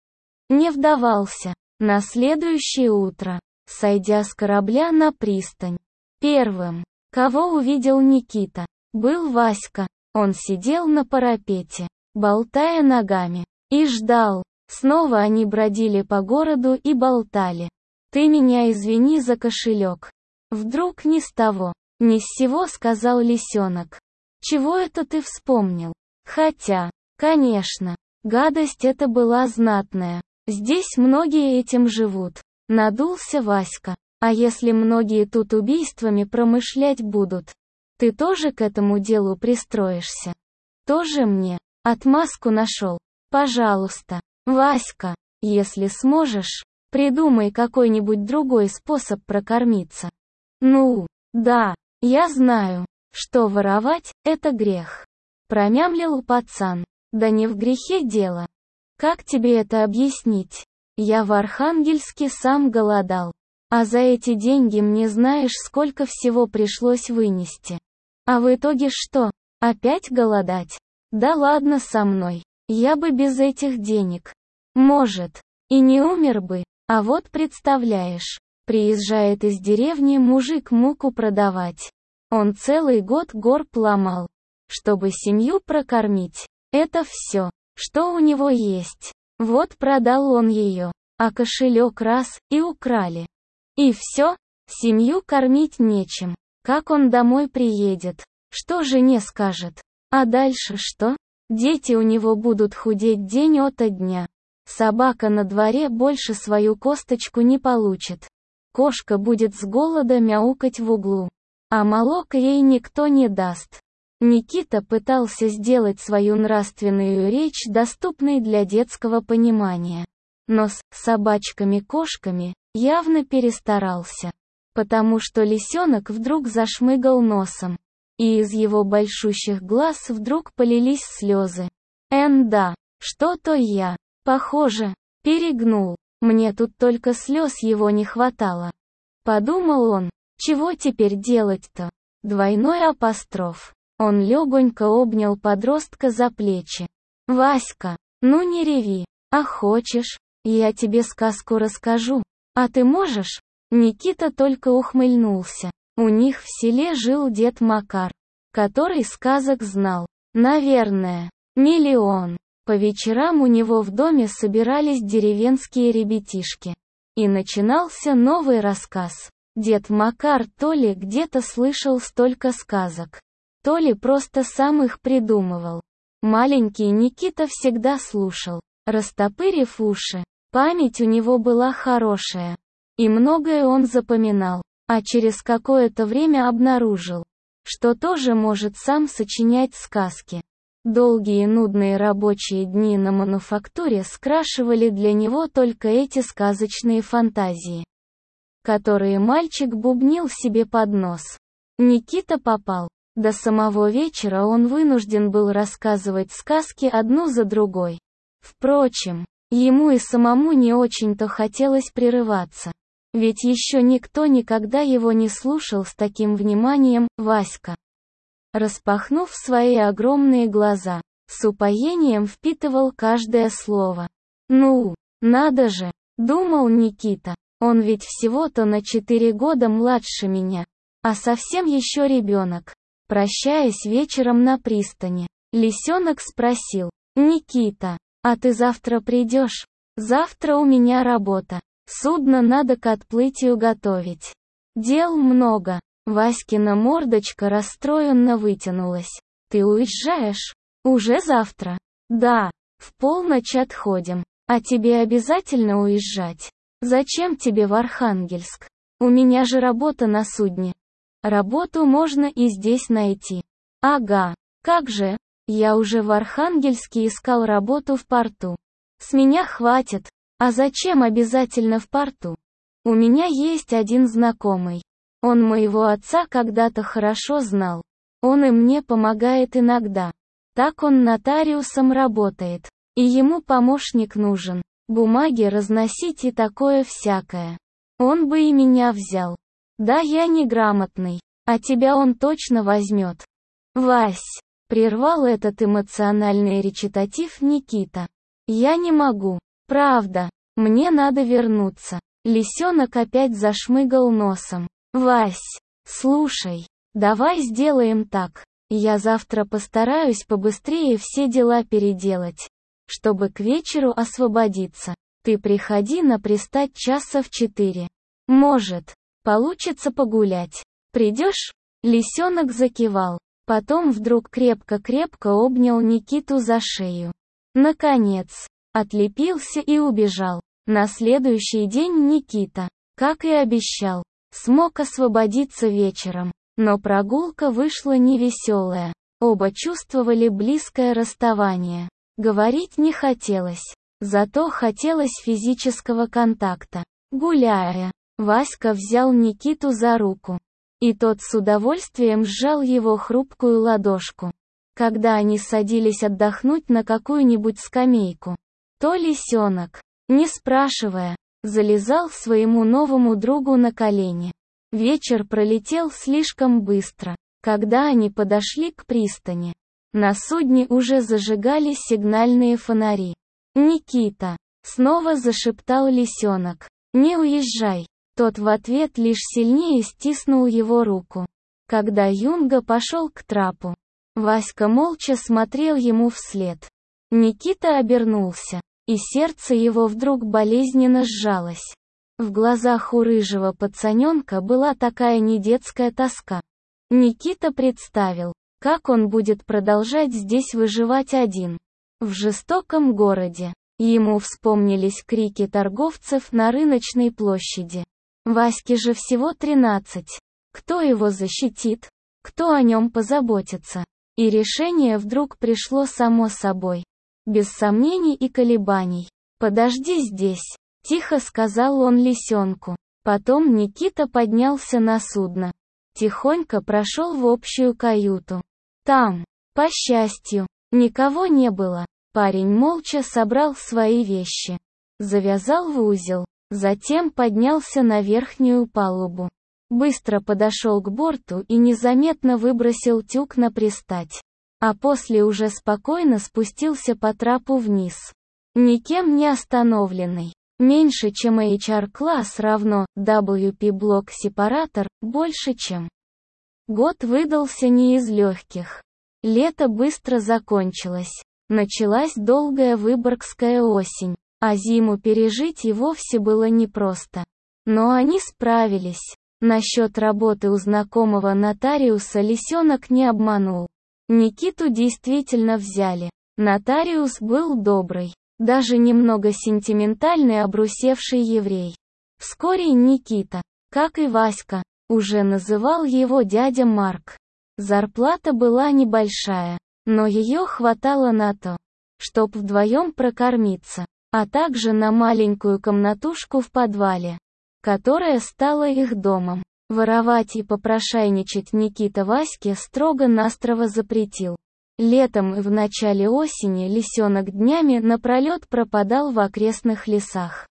Не вдавался. На следующее утро, сойдя с корабля на пристань, первым, кого увидел Никита, был Васька. Он сидел на парапете, болтая ногами, и ждал. Снова они бродили по городу и болтали. «Ты меня извини за кошелек». Вдруг ни с того, ни с сего сказал лисенок. «Чего это ты вспомнил?» Хотя, конечно, гадость эта была знатная. Здесь многие этим живут. Надулся Васька. А если многие тут убийствами промышлять будут? Ты тоже к этому делу пристроишься? Тоже мне? Отмазку нашел? Пожалуйста. Васька, если сможешь, придумай какой-нибудь другой способ прокормиться. Ну, да, я знаю, что воровать – это грех. Промямлил пацан. Да не в грехе дело. Как тебе это объяснить? Я в Архангельске сам голодал. А за эти деньги мне знаешь сколько всего пришлось вынести. А в итоге что? Опять голодать? Да ладно со мной. Я бы без этих денег. Может, И не умер бы. А вот представляешь, приезжает из деревни мужик муку продавать. Он целый год горб ломал, чтобы семью прокормить. Это все, что у него есть. Вот продал он ее, а кошелек раз, и украли. И все, семью кормить нечем. Как он домой приедет? Что жене скажет? А дальше что? Дети у него будут худеть день ото дня. Собака на дворе больше свою косточку не получит. Кошка будет с голода мяукать в углу. А молока ей никто не даст. Никита пытался сделать свою нравственную речь доступной для детского понимания. Но с собачками-кошками явно перестарался. Потому что лисенок вдруг зашмыгал носом. И из его большущих глаз вдруг полились слезы. Эн да, что-то я, похоже, перегнул. Мне тут только слез его не хватало. Подумал он, чего теперь делать-то? Двойной апостроф. Он легонько обнял подростка за плечи. «Васька, ну не реви, а хочешь, я тебе сказку расскажу, а ты можешь?» Никита только ухмыльнулся. У них в селе жил дед Макар, который сказок знал. Наверное, миллион. По вечерам у него в доме собирались деревенские ребятишки. И начинался новый рассказ. Дед Макар то ли где-то слышал столько сказок, то ли просто сам их придумывал. Маленький Никита всегда слушал, растопырив уши. Память у него была хорошая. И многое он запоминал, а через какое-то время обнаружил, что тоже может сам сочинять сказки. Долгие нудные рабочие дни на мануфактуре скрашивали для него только эти сказочные фантазии, которые мальчик бубнил себе под нос. Никита попал. До самого вечера он вынужден был рассказывать сказки одну за другой. Впрочем, ему и самому не очень-то хотелось прерываться. Ведь еще никто никогда его не слушал с таким вниманием. Васька, распахнув свои огромные глаза, с упоением впитывал каждое слово. «Ну, надо же», — думал Никита, — «он ведь всего-то на четыре года младше меня, а совсем еще ребенок». Прощаясь вечером на пристани, лисенок спросил: «Никита, а ты завтра придешь? Завтра у меня работа. Судно надо к отплытию готовить. Дел много». Васькина мордочка расстроенно вытянулась. «Ты уезжаешь? Уже завтра?» «Да, в полночь отходим. А тебе обязательно уезжать? Зачем тебе в Архангельск? У меня же работа на судне». «Работу можно и здесь найти». «Ага, как же, я уже в Архангельске искал работу в порту. С меня хватит. А зачем обязательно в порту? У меня есть один знакомый. Он моего отца когда-то хорошо знал. Он и мне помогает иногда. Так он нотариусом работает. И ему помощник нужен. Бумаги разносить и такое всякое. Он бы и меня взял. Да я неграмотный, а тебя он точно возьмет». «Вась», — прервал этот эмоциональный речитатив Никита. «Я не могу. Правда. Мне надо вернуться». Лисенок опять зашмыгал носом. «Вась, слушай, давай сделаем так. Я завтра постараюсь побыстрее все дела переделать, чтобы к вечеру освободиться. Ты приходи на пристать часа в четыре. Может, получится погулять. Придешь?» Лисенок закивал. Потом вдруг крепко-крепко обнял Никиту за шею. Наконец, отлепился и убежал. На следующий день Никита, как и обещал, смог освободиться вечером. Но прогулка вышла невеселая. Оба чувствовали близкое расставание. Говорить не хотелось. Зато хотелось физического контакта. Гуляя, Васька взял Никиту за руку. И тот с удовольствием сжал его хрупкую ладошку. Когда они садились отдохнуть на какую-нибудь скамейку, то лисенок, не спрашивая, залезал своему новому другу на колени. Вечер пролетел слишком быстро. Когда они подошли к пристани, на судне уже зажигались сигнальные фонари. «Никита, Снова зашептал лисенок. «Не уезжай». Тот в ответ лишь сильнее стиснул его руку. Когда Юнга пошел к трапу, Васька молча смотрел ему вслед. Никита обернулся, и сердце его вдруг болезненно сжалось. В глазах у рыжего пацаненка была такая недетская тоска. Никита представил, как он будет продолжать здесь выживать один, в жестоком городе. Ему вспомнились крики торговцев на рыночной площади. Ваське же всего тринадцать. Кто его защитит? Кто о нем позаботится? И решение вдруг пришло само собой. Без сомнений и колебаний. «Подожди здесь», — тихо сказал он лисенку. Потом Никита поднялся на судно. Тихонько прошел в общую каюту. Там, по счастью, никого не было. Парень молча собрал свои вещи. Завязал в узел. Затем поднялся на верхнюю палубу. Быстро подошел к борту и незаметно выбросил тюк на пристать. А после уже спокойно спустился по трапу вниз. Никем не остановленный. Меньше чем эйч ар-класс равно дабл ю пи-блок-сепаратор, больше чем. Год выдался не из легких. Лето быстро закончилось. Началась долгая выборгская осень, а зиму пережить и вовсе было непросто. Но они справились. Насчет работы у знакомого нотариуса лисенок не обманул. Никиту действительно взяли. Нотариус был добрый, даже немного сентиментальный обрусевший еврей. Вскоре Никита, как и Васька, уже называл его дядя Марк. Зарплата была небольшая, но ее хватало на то, чтоб вдвоем прокормиться, а также на маленькую комнатушку в подвале, которая стала их домом. Воровать и попрошайничать Никита Ваське строго-настрого запретил. Летом и в начале осени лисенок днями напролет пропадал в окрестных лесах.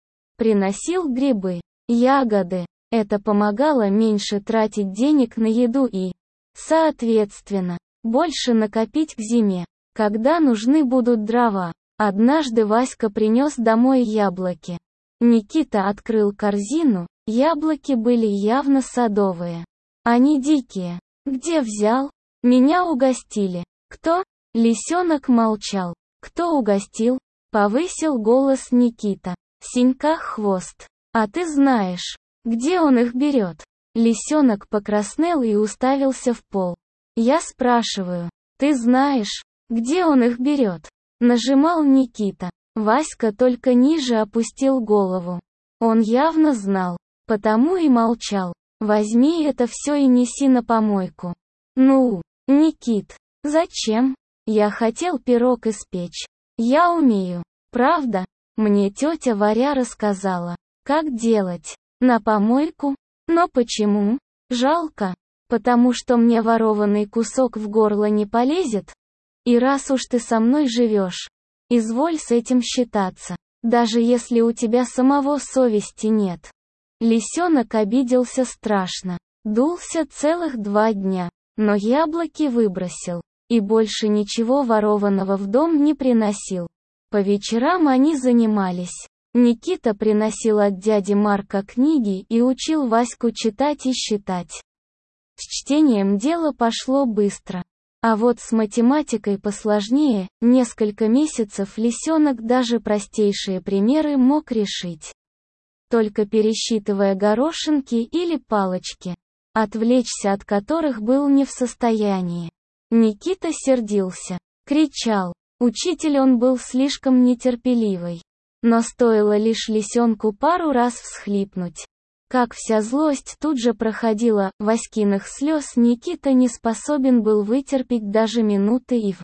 Приносил грибы, ягоды. Это помогало меньше тратить денег на еду и, соответственно, больше накопить к зиме, когда нужны будут дрова. Однажды Васька принес домой яблоки. Никита открыл корзину, яблоки были явно садовые. Они дикие. Где взял? Меня угостили. Кто? Лисенок молчал. Кто угостил? Повысил голос Никита. Синька хвост. А ты знаешь, где он их берет? Лисенок покраснел и уставился в пол. Я спрашиваю, ты знаешь, где он их берет? Нажимал Никита. Васька только ниже опустил голову. Он явно знал, потому и молчал. Возьми это все и неси на помойку. Ну, Никит, зачем? Я хотел пирог испечь. Я умею. Правда? Мне тетя Варя рассказала, как делать. На помойку? Но почему? Жалко. Потому что мне ворованный кусок в горло не полезет? И раз уж ты со мной живешь, изволь с этим считаться, даже если у тебя самого совести нет. Лисенок обиделся страшно, дулся целых два дня, но яблоки выбросил, и больше ничего ворованного в дом не приносил. По вечерам они занимались. Никита приносил от дяди Марка книги и учил Ваську читать и считать. С чтением дело пошло быстро. А вот с математикой посложнее, несколько месяцев лисенок даже простейшие примеры мог решить. Только пересчитывая горошинки или палочки, отвлечься от которых был не в состоянии. Никита сердился, кричал. Учитель он был слишком нетерпеливый. Но стоило лишь лисенку пару раз всхлипнуть, как вся злость тут же проходила. Васькиных слез Никита не способен был вытерпеть даже минуты и в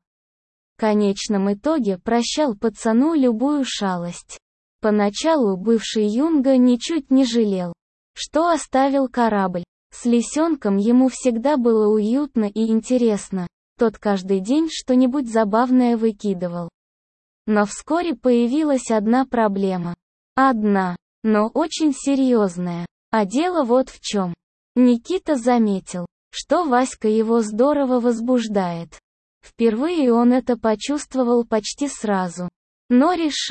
конечном итоге прощал пацану любую шалость. Поначалу бывший юнга ничуть не жалел, что оставил корабль. С лисенком ему всегда было уютно и интересно, тот каждый день что-нибудь забавное выкидывал. Но вскоре появилась одна проблема. Одна, но очень серьезная. А дело вот в чем. Никита заметил, что Васька его здорово возбуждает. Впервые он это почувствовал почти сразу. Но решил,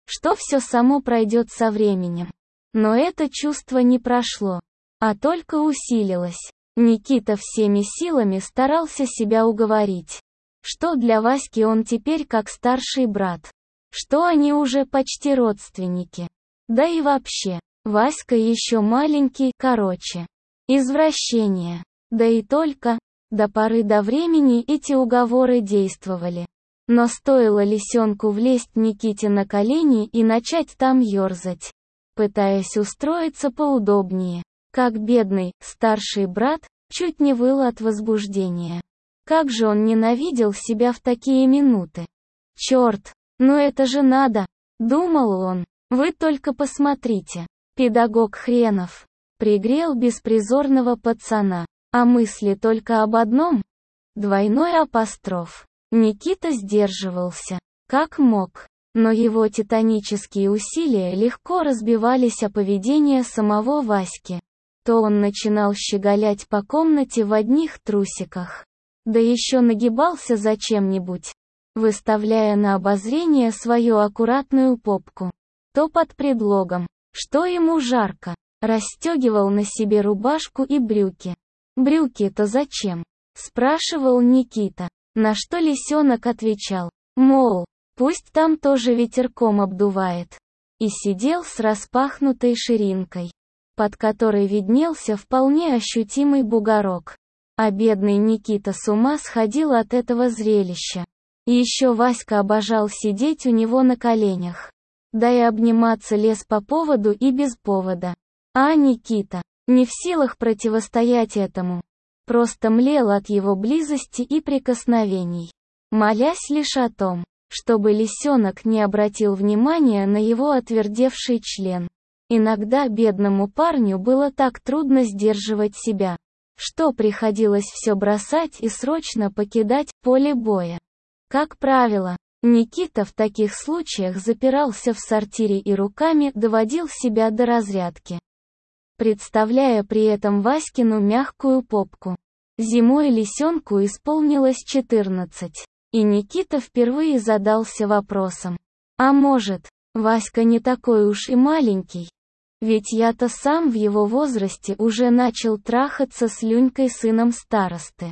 что все само пройдет со временем. Но это чувство не прошло, а только усилилось. Никита всеми силами старался себя уговорить, что для Васьки он теперь как старший брат, что они уже почти родственники. Да и вообще, Васька еще маленький, короче. Извращение. Да и только, до поры до времени эти уговоры действовали. Но стоило лисенку влезть Никите на колени и начать там ерзать, пытаясь устроиться поудобнее, как бедный, старший брат, чуть не выл от возбуждения. Как же он ненавидел себя в такие минуты. Черт, ну это же надо, думал он. Вы только посмотрите, педагог хренов, пригрел беспризорного пацана, а мысли только об одном? Двойной апостроф. Никита сдерживался, как мог, но его титанические усилия легко разбивались о поведение самого Васьки. То он начинал щеголять по комнате в одних трусиках, да еще нагибался за чем-нибудь, выставляя на обозрение свою аккуратную попку, то под предлогом, что ему жарко, расстегивал на себе рубашку и брюки. «Брюки-то зачем?» – спрашивал Никита, на что лисенок отвечал, мол, пусть там тоже ветерком обдувает. И сидел с распахнутой ширинкой, под которой виднелся вполне ощутимый бугорок. А бедный Никита с ума сходил от этого зрелища. И еще Васька обожал сидеть у него на коленях. Да и обниматься лез по поводу и без повода. А Никита, не в силах противостоять этому, просто млел от его близости и прикосновений, молясь лишь о том, чтобы лисенок не обратил внимания на его отвердевший член. Иногда бедному парню было так трудно сдерживать себя, что приходилось все бросать и срочно покидать поле боя. Как правило, Никита в таких случаях запирался в сортире и руками доводил себя до разрядки, представляя при этом Васькину мягкую попку. Зимой лисенку исполнилось четырнадцать, и Никита впервые задался вопросом: а может, Васька не такой уж и маленький? Ведь я-то сам в его возрасте уже начал трахаться с Люнькой, сыном старосты.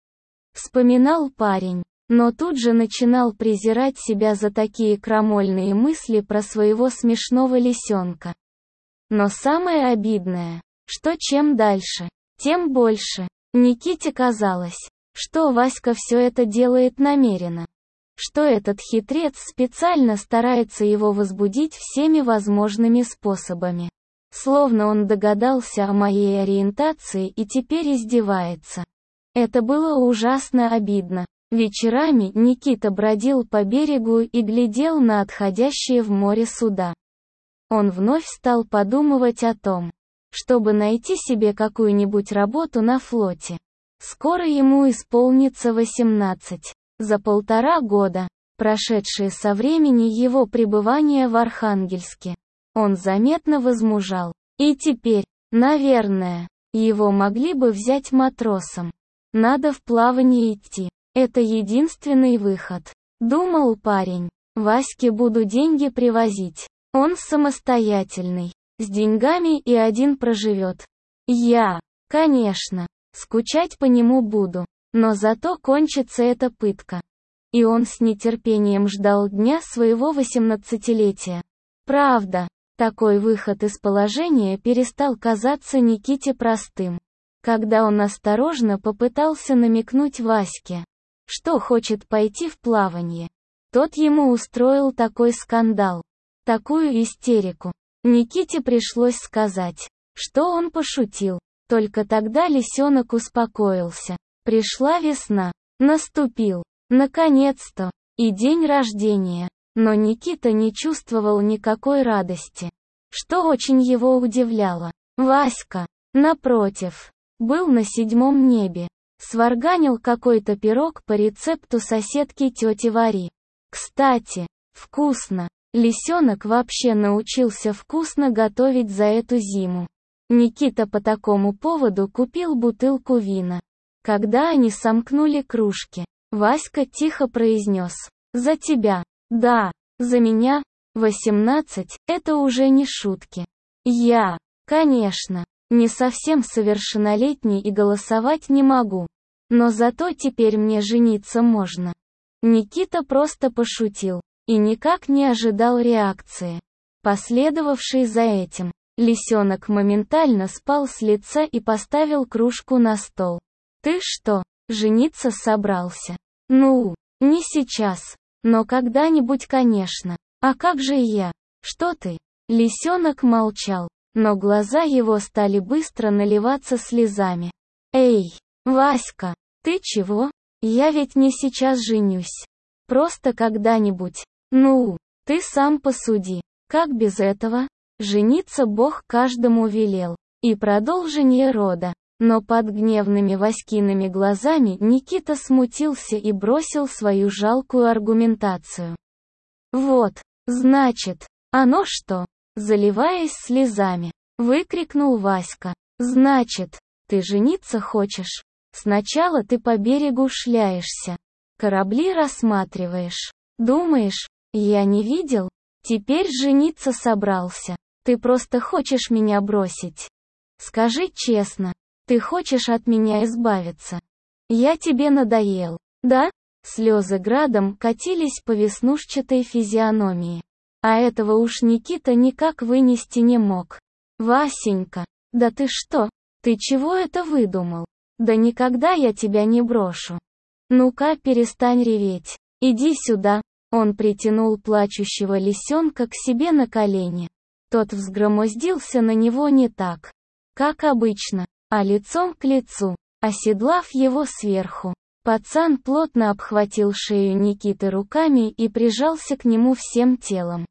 Вспоминал парень, но тут же начинал презирать себя за такие крамольные мысли про своего смешного лисенка. Но самое обидное, что чем дальше, тем больше. Никите казалось, что Васька все это делает намеренно, что этот хитрец специально старается его возбудить всеми возможными способами. Словно он догадался о моей ориентации и теперь издевается. Это было ужасно обидно. Вечерами Никита бродил по берегу и глядел на отходящие в море суда. Он вновь стал подумывать о том, чтобы найти себе какую-нибудь работу на флоте. Скоро ему исполнится восемнадцать. За полтора года, прошедшие со времени его пребывания в Архангельске, он заметно возмужал. И теперь, наверное, его могли бы взять матросом. Надо в плавание идти. Это единственный выход, думал парень. Ваське буду деньги привозить. Он самостоятельный, с деньгами и один проживет. Я, конечно, скучать по нему буду, но зато кончится эта пытка. И он с нетерпением ждал дня своего восемнадцатилетия. Правда, такой выход из положения перестал казаться Никите простым, когда он осторожно попытался намекнуть Ваське, что хочет пойти в плавание. Тот ему устроил такой скандал, такую истерику. Никите пришлось сказать, что он пошутил. Только тогда лисенок успокоился. Пришла весна. Наступил, наконец-то, и день рождения. Но Никита не чувствовал никакой радости, что очень его удивляло. Васька, напротив, был на седьмом небе. Сварганил какой-то пирог по рецепту соседки тети Вари. Кстати, вкусно. Лисенок вообще научился вкусно готовить за эту зиму. Никита по такому поводу купил бутылку вина. Когда они сомкнули кружки, Васька тихо произнес: «За тебя». «Да, за меня», Восемнадцать – это уже не шутки. Я, конечно, не совсем совершеннолетний и голосовать не могу. Но зато теперь мне жениться можно. Никита просто пошутил. И никак не ожидал реакции, последовавшей за этим. Лисенок моментально спал с лица и поставил кружку на стол. «Ты что, жениться собрался?» «Ну, не сейчас, но когда-нибудь, конечно. А как же я? Что ты?» Лисенок молчал, но глаза его стали быстро наливаться слезами. «Эй, Васька, ты чего? Я ведь не сейчас женюсь. Просто когда-нибудь. Ну, ты сам посуди, как без этого? Жениться Бог каждому велел. И продолжение рода». Но под гневными Васькиными глазами Никита смутился и бросил свою жалкую аргументацию. «Вот, значит, оно что?» Заливаясь слезами, выкрикнул Васька. «Значит, ты жениться хочешь? Сначала ты по берегу шляешься, корабли рассматриваешь. Думаешь, я не видел? Теперь жениться собрался. Ты просто хочешь меня бросить. Скажи честно, ты хочешь от меня избавиться? Я тебе надоел, да?» Слезы градом катились по веснушчатой физиономии. А этого уж Никита никак вынести не мог. «Васенька, да ты что? Ты чего это выдумал? Да никогда я тебя не брошу. Ну-ка, перестань реветь. Иди сюда». Он притянул плачущего лисенка к себе на колени. Тот взгромоздился на него не так, как обычно, а лицом к лицу, оседлав его сверху. Пацан плотно обхватил шею Никиты руками и прижался к нему всем телом.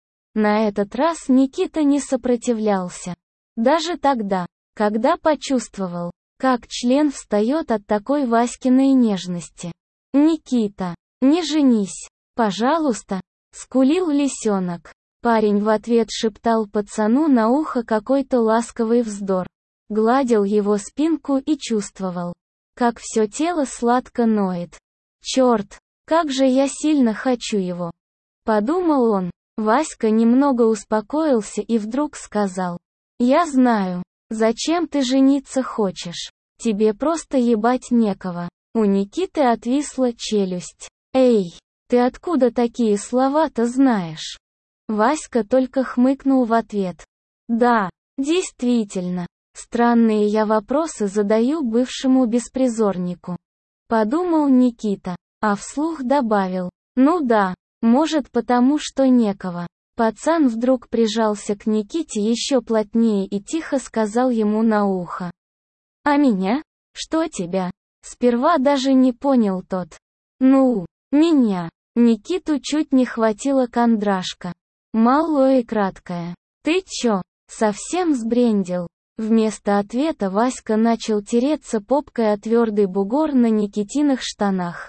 На этот раз Никита не сопротивлялся. Даже тогда, когда почувствовал, как член встает от такой Васькиной нежности. «Никита, не женись, пожалуйста», — скулил лисенок. Парень в ответ шептал пацану на ухо какой-то ласковый вздор. Гладил его спинку и чувствовал, как все тело сладко ноет. «Черт, как же я сильно хочу его!» Подумал он. Васька немного успокоился и вдруг сказал: «Я знаю, зачем ты жениться хочешь. Тебе просто ебать некого». У Никиты отвисла челюсть. «Эй, ты откуда такие слова-то знаешь?» Васька только хмыкнул в ответ. «Да, действительно, странные я вопросы задаю бывшему беспризорнику», подумал Никита, а вслух добавил: «Ну да, может потому что некого». Пацан вдруг прижался к Никите еще плотнее и тихо сказал ему на ухо: «А меня? Что тебя?» Сперва даже не понял тот. «Ну, меня». Никиту чуть не хватило кондрашка. Малое и краткое. «Ты чё, совсем сбрендил?» Вместо ответа Васька начал тереться попкой о твердый бугор на Никитиных штанах.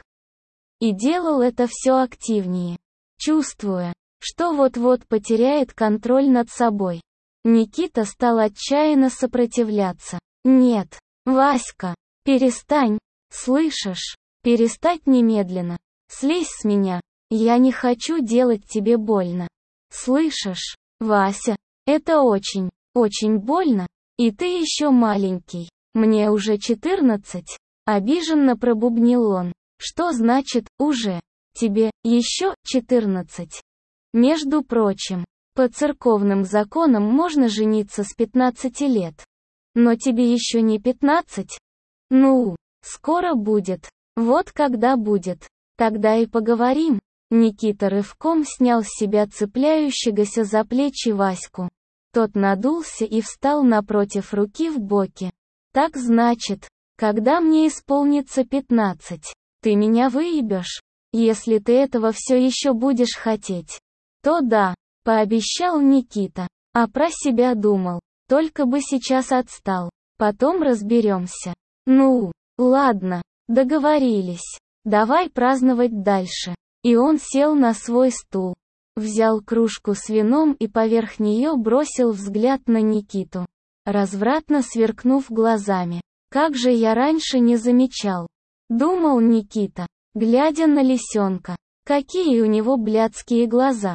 И делал это все активнее, чувствуя, что вот-вот потеряет контроль над собой. Никита стал отчаянно сопротивляться. «Нет, Васька, перестань, слышишь? Перестать немедленно. Слезь с меня. Я не хочу делать тебе больно. Слышишь, Вася, это очень, очень больно. И ты еще маленький. Мне уже четырнадцать. Обиженно пробубнил он. «Что значит «уже»? Тебе еще четырнадцать. Между прочим, по церковным законам можно жениться с пятнадцати лет. Но тебе еще не пятнадцать? Ну, скоро будет. Вот когда будет, тогда и поговорим». Никита рывком снял с себя цепляющегося за плечи Ваську. Тот надулся и встал напротив руки в боки. «Так значит, когда мне исполнится пятнадцать, ты меня выебешь? Если ты этого все еще будешь хотеть, то да», — пообещал Никита, а про себя думал: только бы сейчас отстал, потом разберемся. «Ну, ладно, договорились. Давай праздновать дальше». И он сел на свой стул, взял кружку с вином и поверх нее бросил взгляд на Никиту, развратно сверкнув глазами. «Как же я раньше не замечал», — думал Никита, глядя на лисенка. Какие у него блядские глаза.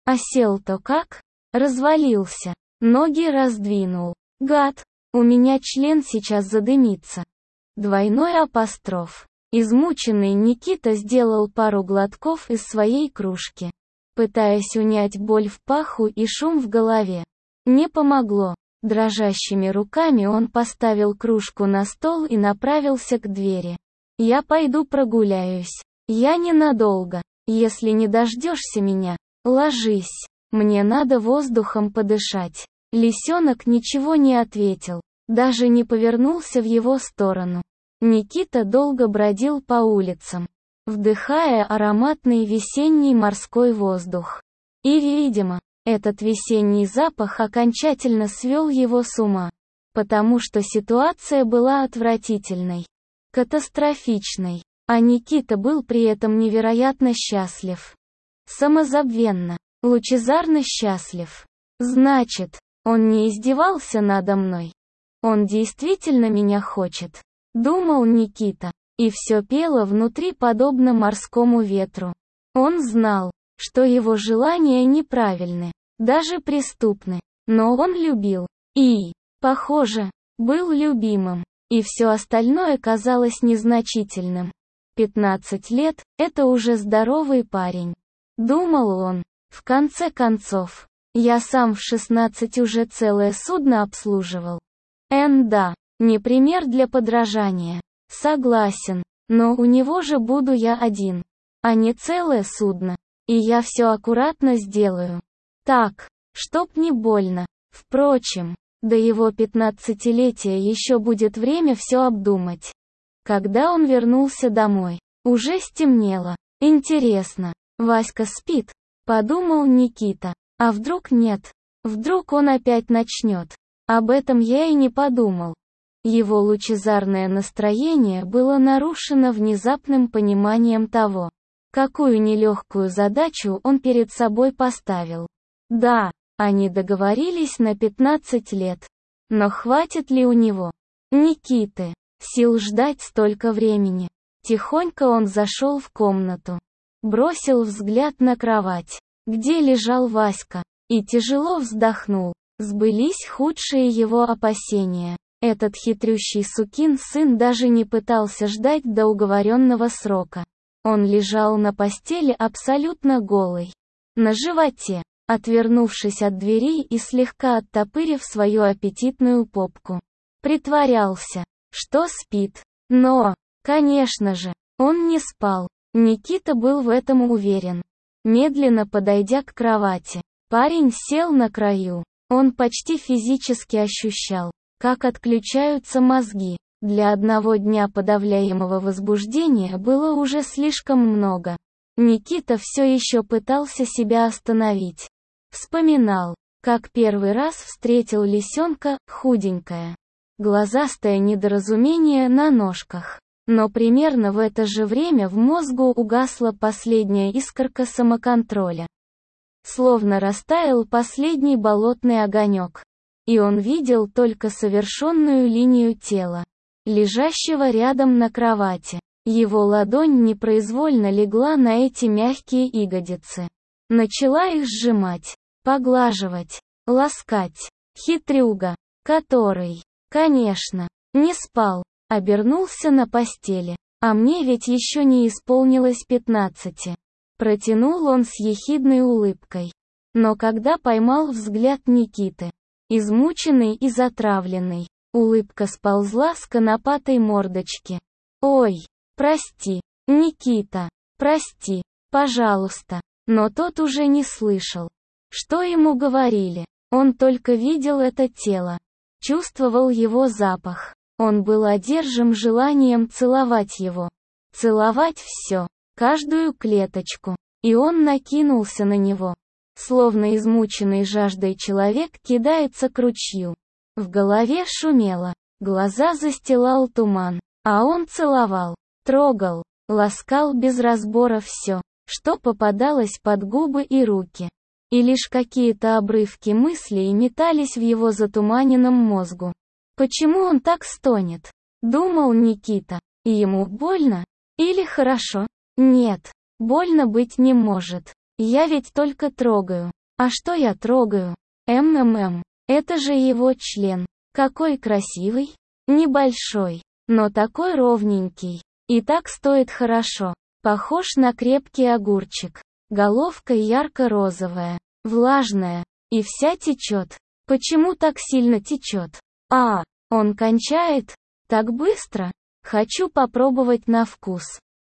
А сел-то как? Развалился. Ноги раздвинул. Гад, у меня член сейчас задымится. Двойной апостроф. Измученный Никита сделал пару глотков из своей кружки, пытаясь унять боль в паху и шум в голове. Не помогло. Дрожащими руками он поставил кружку на стол и направился к двери. «Я пойду прогуляюсь. Я ненадолго. Если не дождешься меня, ложись. Мне надо воздухом подышать». Лисенок ничего не ответил, даже не повернулся в его сторону. Никита долго бродил по улицам, вдыхая ароматный весенний морской воздух. И, видимо, этот весенний запах окончательно свел его с ума, потому что ситуация была отвратительной, катастрофичной, а Никита был при этом невероятно счастлив. Самозабвенно, лучезарно счастлив. Значит, он не издевался надо мной. Он действительно меня хочет, думал Никита, и все пело внутри подобно морскому ветру. Он знал, что его желания неправильны, даже преступны, но он любил, и, похоже, был любимым, и все остальное казалось незначительным. пятнадцать лет – это уже здоровый парень, думал он, в конце концов. Я сам в шестнадцать уже целое судно обслуживал. Эн да, не пример для подражания. Согласен, но у него же буду я один, а не целое судно. И я все аккуратно сделаю. Так, чтоб не больно. Впрочем, до его пятнадцатилетия еще будет время все обдумать. Когда он вернулся домой, уже стемнело. Интересно, Васька спит? Подумал Никита. А вдруг нет? Вдруг он опять начнет? Об этом я и не подумал. Его лучезарное настроение было нарушено внезапным пониманием того, какую нелегкую задачу он перед собой поставил. Да, они договорились на пятнадцать лет. Но хватит ли у него, Никиты, сил ждать столько времени? Тихонько он зашел в комнату, бросил взгляд на кровать, где лежал Васька, и тяжело вздохнул. Сбылись худшие его опасения. Этот хитрющий сукин сын даже не пытался ждать до уговоренного срока. Он лежал на постели абсолютно голый, на животе, отвернувшись от двери и слегка оттопырив свою аппетитную попку. Притворялся, что спит. Но, конечно же, он не спал. Никита был в этом уверен. Медленно подойдя к кровати, парень сел на краю. Он почти физически ощущал, как отключаются мозги. Для одного дня подавляемого возбуждения было уже слишком много. Никита все еще пытался себя остановить. Вспоминал, как первый раз встретил лисенка, худенькое, глазастое недоразумение на ножках. Но примерно в это же время в мозгу угасла последняя искорка самоконтроля. Словно растаял последний болотный огонек. И он видел только совершенную линию тела, лежащего рядом на кровати. Его ладонь непроизвольно легла на эти мягкие ягодицы. Начала их сжимать, поглаживать, ласкать. Хитрюга, который, конечно, не спал, обернулся на постели. А мне ведь еще не исполнилось пятнадцати. Протянул он с ехидной улыбкой. Но когда поймал взгляд Никиты, измученный и затравленный, улыбка сползла с конопатой мордочки. «Ой, прости, Никита, прости, пожалуйста». Но тот уже не слышал, что ему говорили. Он только видел это тело, чувствовал его запах. Он был одержим желанием целовать его. Целовать все, каждую клеточку. И он накинулся на него. Словно измученный жаждой человек кидается к ручью. В голове шумело, глаза застилал туман. А он целовал, трогал, ласкал без разбора все, что попадалось под губы и руки. И лишь какие-то обрывки мыслей метались в его затуманенном мозгу. Почему он так стонет? Думал Никита. И ему больно? Или хорошо? Нет, больно быть не может. Я ведь только трогаю. А что я трогаю? МММ. Это же его член. Какой красивый. Небольшой. Но такой ровненький. И так стоит хорошо. Похож на крепкий огурчик. Головка ярко-розовая. Влажная. И вся течет. Почему так сильно течет? А, он кончает? Так быстро? Хочу попробовать на вкус.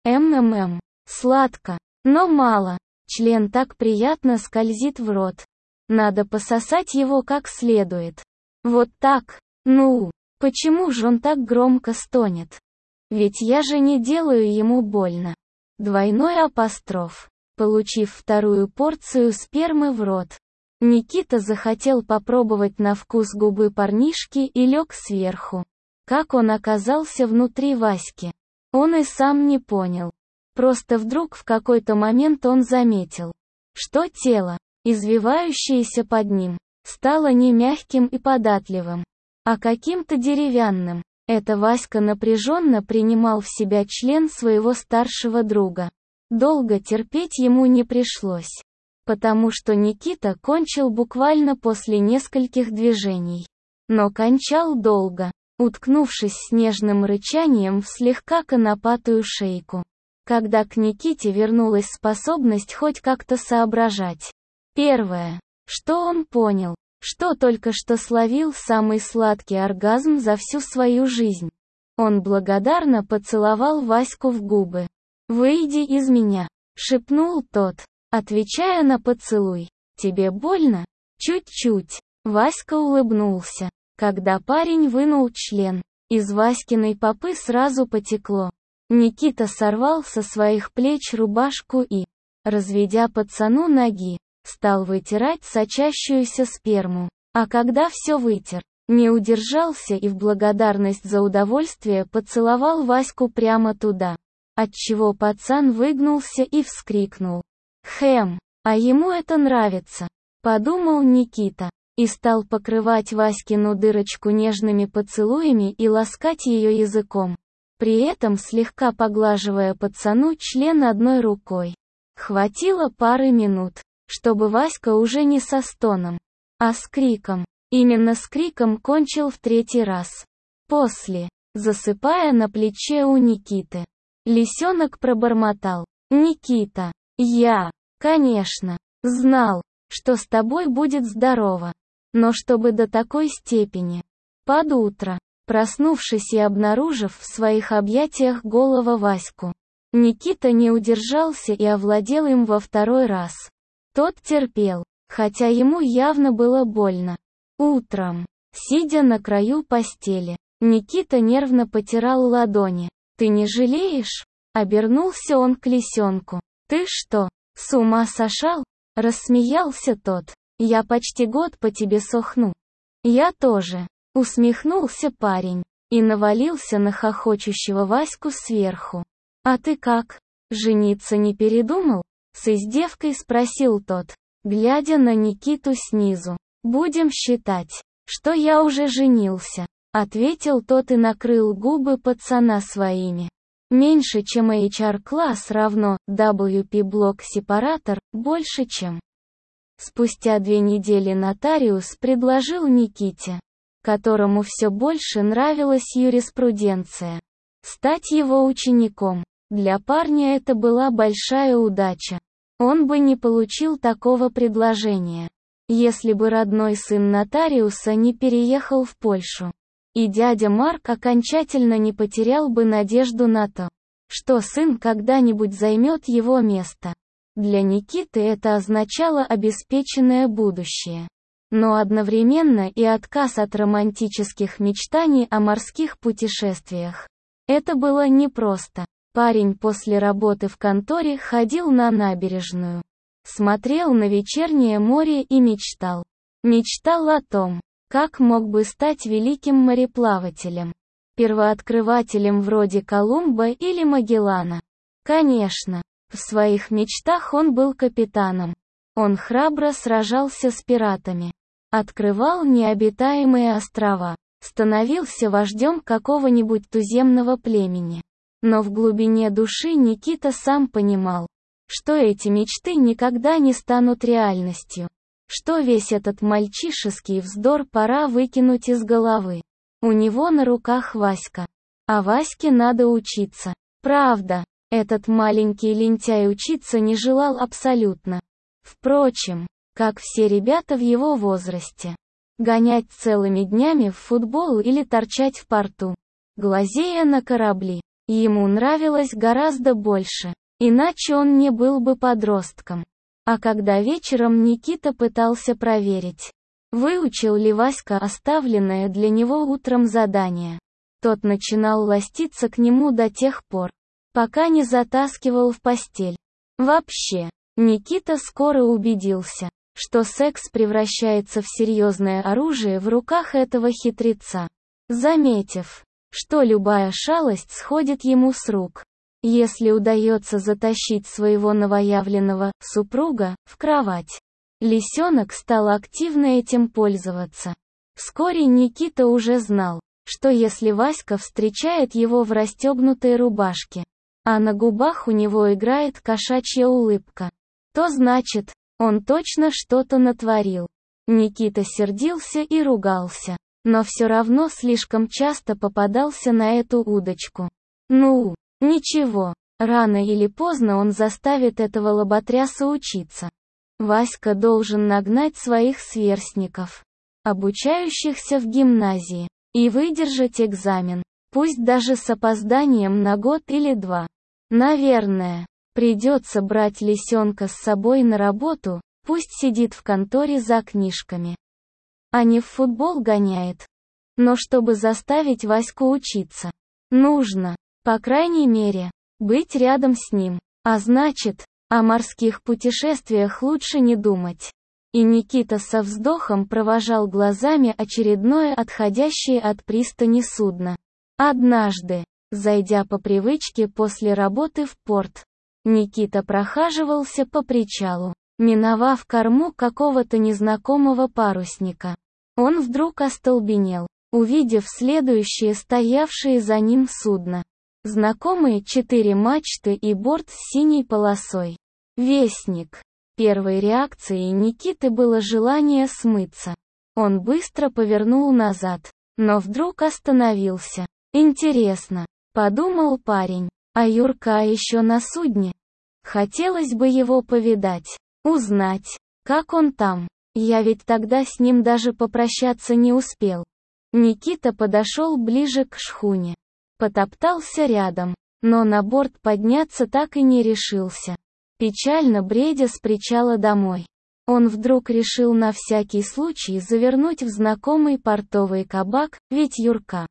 МММ. Сладко. Но мало. Член так приятно скользит в рот. Надо пососать его как следует. Вот так. Ну, почему же он так громко стонет? Ведь я же не делаю ему больно. Двойной апостроф. Получив вторую порцию спермы в рот, Никита захотел попробовать на вкус губы парнишки и лег сверху. Как он оказался внутри Васьки? Он и сам не понял. Просто вдруг в какой-то момент он заметил, что тело, извивающееся под ним, стало не мягким и податливым, а каким-то деревянным. Это Васька напряженно принимал в себя член своего старшего друга. Долго терпеть ему не пришлось, потому что Никита кончил буквально после нескольких движений. Но кончал долго, уткнувшись с нежным рычанием в слегка конопатую шейку. Когда к Никите вернулась способность хоть как-то соображать. Первое, что он понял, что только что словил самый сладкий оргазм за всю свою жизнь. Он благодарно поцеловал Ваську в губы. «Выйди из меня», — шепнул тот, отвечая на поцелуй. «Тебе больно?» «Чуть-чуть». Васька улыбнулся. Когда парень вынул член, из Васькиной попы сразу потекло. Никита сорвал со своих плеч рубашку и, разведя пацану ноги, стал вытирать сочащуюся сперму. А когда все вытер, не удержался и в благодарность за удовольствие поцеловал Ваську прямо туда, отчего пацан выгнулся и вскрикнул. «Хэм, а ему это нравится», — подумал Никита, и стал покрывать Васькину дырочку нежными поцелуями и ласкать ее языком, при этом слегка поглаживая пацану член одной рукой. Хватило пары минут, чтобы Васька уже не со стоном, а с криком. Именно с криком кончил в третий раз. После, засыпая на плече у Никиты, лисенок пробормотал. «Никита, я, конечно, знал, что с тобой будет здорово. Но чтобы до такой степени». Под утро, проснувшись и обнаружив в своих объятиях голого Ваську, Никита не удержался и овладел им во второй раз. Тот терпел, хотя ему явно было больно. Утром, сидя на краю постели, Никита нервно потирал ладони. «Ты не жалеешь?» Обернулся он к лисенку. «Ты что, с ума сошел?» Рассмеялся тот. «Я почти год по тебе сохну». «Я тоже», усмехнулся парень, и навалился на хохочущего Ваську сверху. «А ты как? Жениться не передумал?» С издевкой спросил тот, глядя на Никиту снизу. «Будем считать, что я уже женился», ответил тот и накрыл губы пацана своими. Меньше чем эйч ар-класс равно дабл ю пи-блок-сепаратор, больше чем. Спустя две недели нотариус предложил Никите, которому все больше нравилась юриспруденция, стать его учеником. Для парня это была большая удача. Он бы не получил такого предложения, если бы родной сын нотариуса не переехал в Польшу. И дядя Марк окончательно не потерял бы надежду на то, что сын когда-нибудь займет его место. Для Никиты это означало обеспеченное будущее. Но одновременно и отказ от романтических мечтаний о морских путешествиях. Это было непросто. Парень после работы в конторе ходил на набережную, смотрел на вечернее море и мечтал. Мечтал о том, как мог бы стать великим мореплавателем, первооткрывателем вроде Колумба или Магеллана. Конечно, в своих мечтах он был капитаном. Он храбро сражался с пиратами, открывал необитаемые острова, становился вождем какого-нибудь туземного племени. Но в глубине души Никита сам понимал, что эти мечты никогда не станут реальностью. что весь этот мальчишеский вздор пора выкинуть из головы. У него на руках Васька. А Ваське надо учиться. Правда, этот маленький лентяй учиться не желал абсолютно. Впрочем, как все ребята в его возрасте. Гонять целыми днями в футбол или торчать в порту, глазея на корабли, ему нравилось гораздо больше, иначе он не был бы подростком. А когда вечером Никита пытался проверить, выучил ли Васька оставленное для него утром задание, тот начинал ластиться к нему до тех пор, пока не затаскивал в постель. Вообще, Никита скоро убедился, что секс превращается в серьезное оружие в руках этого хитреца. Заметив, что любая шалость сходит ему с рук, если удается затащить своего новоявленного супруга в кровать, лисенок стал активно этим пользоваться. Вскоре Никита уже знал, что если Васька встречает его в расстегнутой рубашке, а на губах у него играет кошачья улыбка, то значит, он точно что-то натворил. Никита сердился и ругался, но все равно слишком часто попадался на эту удочку. Ну, ничего, рано или поздно он заставит этого лоботряса учиться. Васька должен нагнать своих сверстников, обучающихся в гимназии, и выдержать экзамен, пусть даже с опозданием на год или два. Наверное, придется брать лисенка с собой на работу, пусть сидит в конторе за книжками, а не в футбол гоняет. Но чтобы заставить Ваську учиться, нужно, по крайней мере, быть рядом с ним, а значит, о морских путешествиях лучше не думать. И Никита со вздохом провожал глазами очередное отходящее от пристани судно. Однажды, зайдя по привычке после работы в порт, Никита прохаживался по причалу, миновав корму какого-то незнакомого парусника. Он вдруг остолбенел, увидев следующее стоявшее за ним судно. Знакомые четыре мачты и борт с синей полосой. Вестник. Первой реакцией Никиты было желание смыться. Он быстро повернул назад, но вдруг остановился. Интересно, подумал парень, а Юрка еще на судне? Хотелось бы его повидать, узнать, как он там. Я ведь тогда с ним даже попрощаться не успел. Никита подошел ближе к шхуне. Потоптался рядом, но на борт подняться так и не решился. Печально бредя с причала домой. Он вдруг решил на всякий случай завернуть в знакомый портовый кабак, ведь Юрка,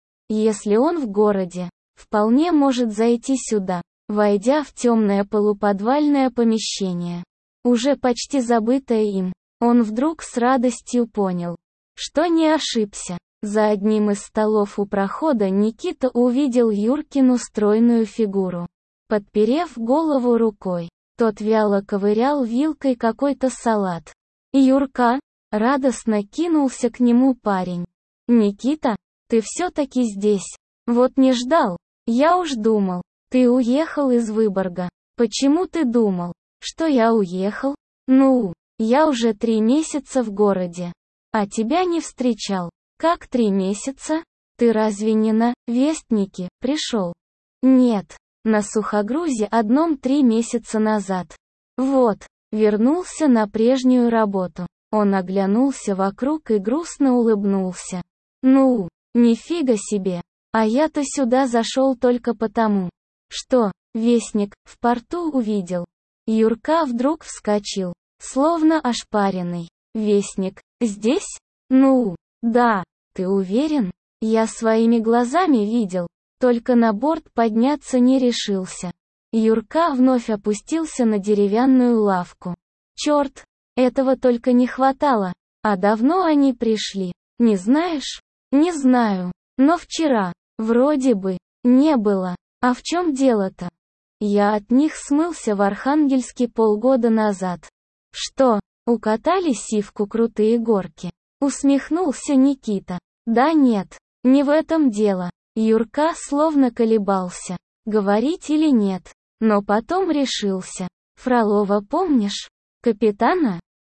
если он в городе, вполне может зайти сюда, войдя в темное полуподвальное помещение, уже почти забытое им. Он вдруг с радостью понял, что не ошибся. За одним из столов у прохода Никита увидел Юркину стройную фигуру. Подперев голову рукой, тот вяло ковырял вилкой какой-то салат. «Юрка!» — радостно кинулся к нему парень. «Никита, ты все-таки здесь. Вот не ждал. Я уж думал, ты уехал из Выборга. Почему ты думал, что я уехал? Ну, я уже три месяца в городе, а тебя не встречал. Как три месяца? Ты разве не на «Вестнике» пришел?» «Нет, на сухогрузе одном три месяца назад. Вот, вернулся на прежнюю работу». Он оглянулся вокруг и грустно улыбнулся. «Ну, нифига себе, а я-то сюда зашел только потому, что «Вестник» в порту увидел». Юрка вдруг вскочил, словно ошпаренный. «Вестник, здесь? Ну, да, ты уверен? Я своими глазами видел, только на борт подняться не решился». Юрка вновь опустился на деревянную лавку. «Черт, этого только не хватало. А давно они пришли, не знаешь?» «Не знаю, но вчера, вроде бы, не было. А в чем дело-то?» «Я от них смылся в Архангельске полгода назад». «Что, укатали сивку крутые горки?» Усмехнулся Никита. «Да нет, не в этом дело». Юрка словно колебался, говорить или нет, но потом решился. «Фролова помнишь? Капитана?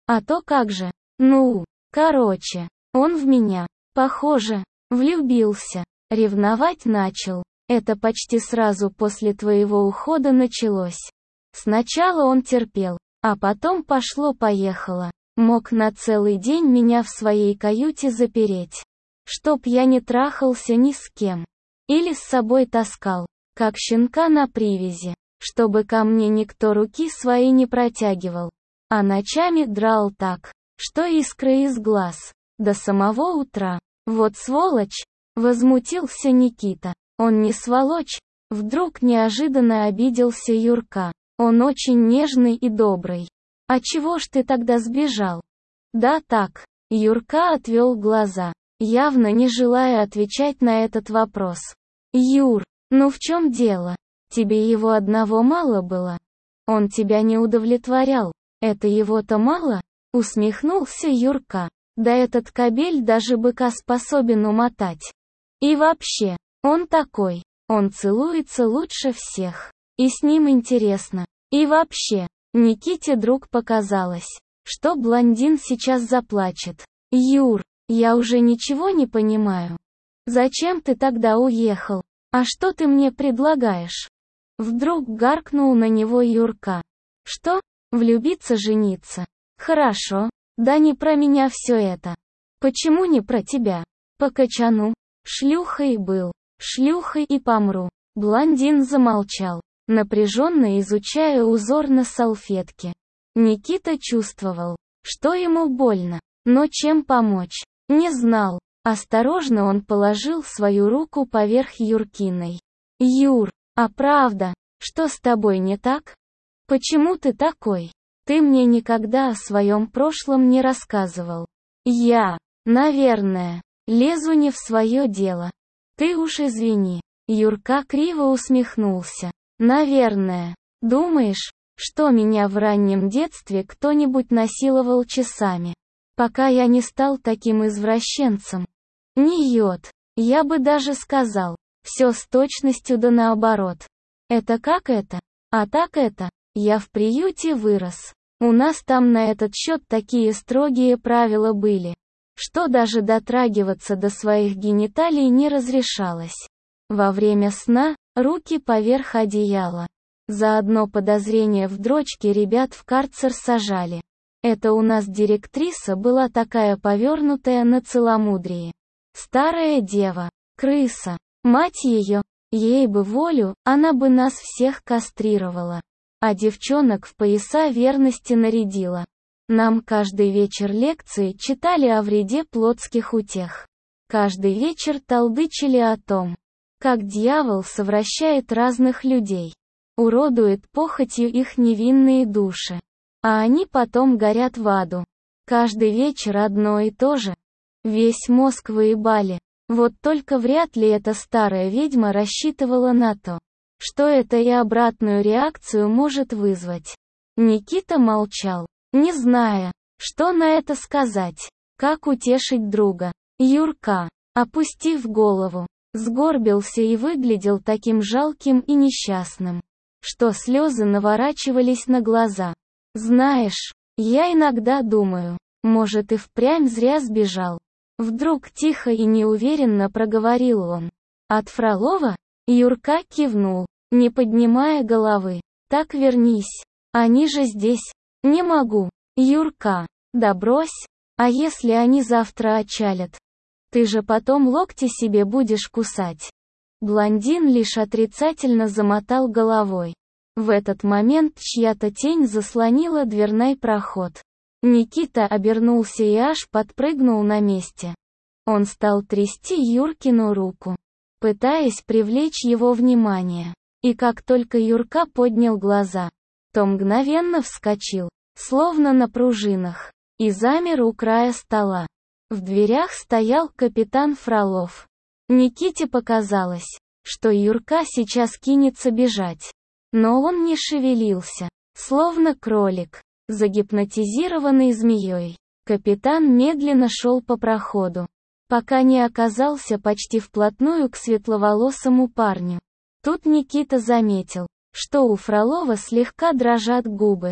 А то как же. Ну, короче, он в меня, похоже, влюбился, ревновать начал. Это почти сразу после твоего ухода началось. Сначала он терпел, а потом пошло-поехало. Мог на целый день меня в своей каюте запереть. Чтоб я не трахался ни с кем. Или с собой таскал, как щенка на привязи. Чтобы ко мне никто руки свои не протягивал. А ночами драл так, что искры из глаз. До самого утра. Вот сволочь, возмутился Никита. Он не сволочь, вдруг неожиданно обиделся Юрка. Он очень нежный и добрый. А чего ж ты тогда сбежал? Да так, Юрка отвел глаза, явно не желая отвечать на этот вопрос. Юр, ну в чем дело? Тебе его одного мало было? Он тебя не удовлетворял. Это его-то мало? Усмехнулся Юрка. Да этот кобель даже быка способен умотать. И вообще, он такой. Он целуется лучше всех. И с ним интересно. И вообще, Никите вдруг показалось, что блондин сейчас заплачет. Юр, я уже ничего не понимаю. Зачем ты тогда уехал? А что ты мне предлагаешь? Вдруг гаркнул на него Юрка. Что? Влюбиться, жениться? Хорошо. Да не про меня все это. Почему не про тебя? По качану. Шлюхой был. Шлюхой и помру. Блондин замолчал, напряженно изучая узор на салфетке. Никита чувствовал, что ему больно, но чем помочь, не знал. Осторожно он положил свою руку поверх Юркиной. Юр, а правда, что с тобой не так? Почему ты такой? Ты мне никогда о своем прошлом не рассказывал. Я, наверное, лезу не в свое дело. Ты уж извини. Юрка криво усмехнулся. Наверное. Думаешь, что меня в раннем детстве кто-нибудь насиловал часами? Пока я не стал таким извращенцем. Не йод. Я бы даже сказал. Все с точностью да наоборот. Это как это? А так это. Я в приюте вырос. У нас там на этот счет такие строгие правила были, что даже дотрагиваться до своих гениталий не разрешалось. Во время сна, руки поверх одеяла. За одно подозрение в дрочке ребят в карцер сажали. Это у нас директриса была такая повернутая на целомудрие. Старая дева, крыса, мать ее, ей бы волю, она бы нас всех кастрировала. А девчонок в пояса верности нарядила. Нам каждый вечер лекции читали о вреде плотских утех. Каждый вечер толдычили о том, как дьявол совращает разных людей, уродует похотью их невинные души, а они потом горят в аду. Каждый вечер одно и то же. Весь мозг выебали. Вот только вряд ли эта старая ведьма рассчитывала на то, что это и обратную реакцию может вызвать. Никита молчал, не зная, что на это сказать, как утешить друга. Юрка, опустив голову, сгорбился и выглядел таким жалким и несчастным, что слезы наворачивались на глаза. Знаешь, я иногда думаю, может и впрямь зря сбежал. Вдруг тихо и неуверенно проговорил он. От Фролова? Юрка кивнул, не поднимая головы. Так вернись. Они же здесь. Не могу. Юрка, да брось. А если они завтра отчалят? Ты же потом локти себе будешь кусать. Блондин лишь отрицательно замотал головой. В этот момент чья-то тень заслонила дверной проход. Никита обернулся и аж подпрыгнул на месте. Он стал трясти Юркину руку, пытаясь привлечь его внимание. И как только Юрка поднял глаза, то мгновенно вскочил, словно на пружинах, и замер у края стола. В дверях стоял капитан Фролов. Никите показалось, что Юрка сейчас кинется бежать. Но он не шевелился, словно кролик, загипнотизированный змеей. Капитан медленно шел по проходу, пока не оказался почти вплотную к светловолосому парню. Тут Никита заметил, что у Фролова слегка дрожат губы.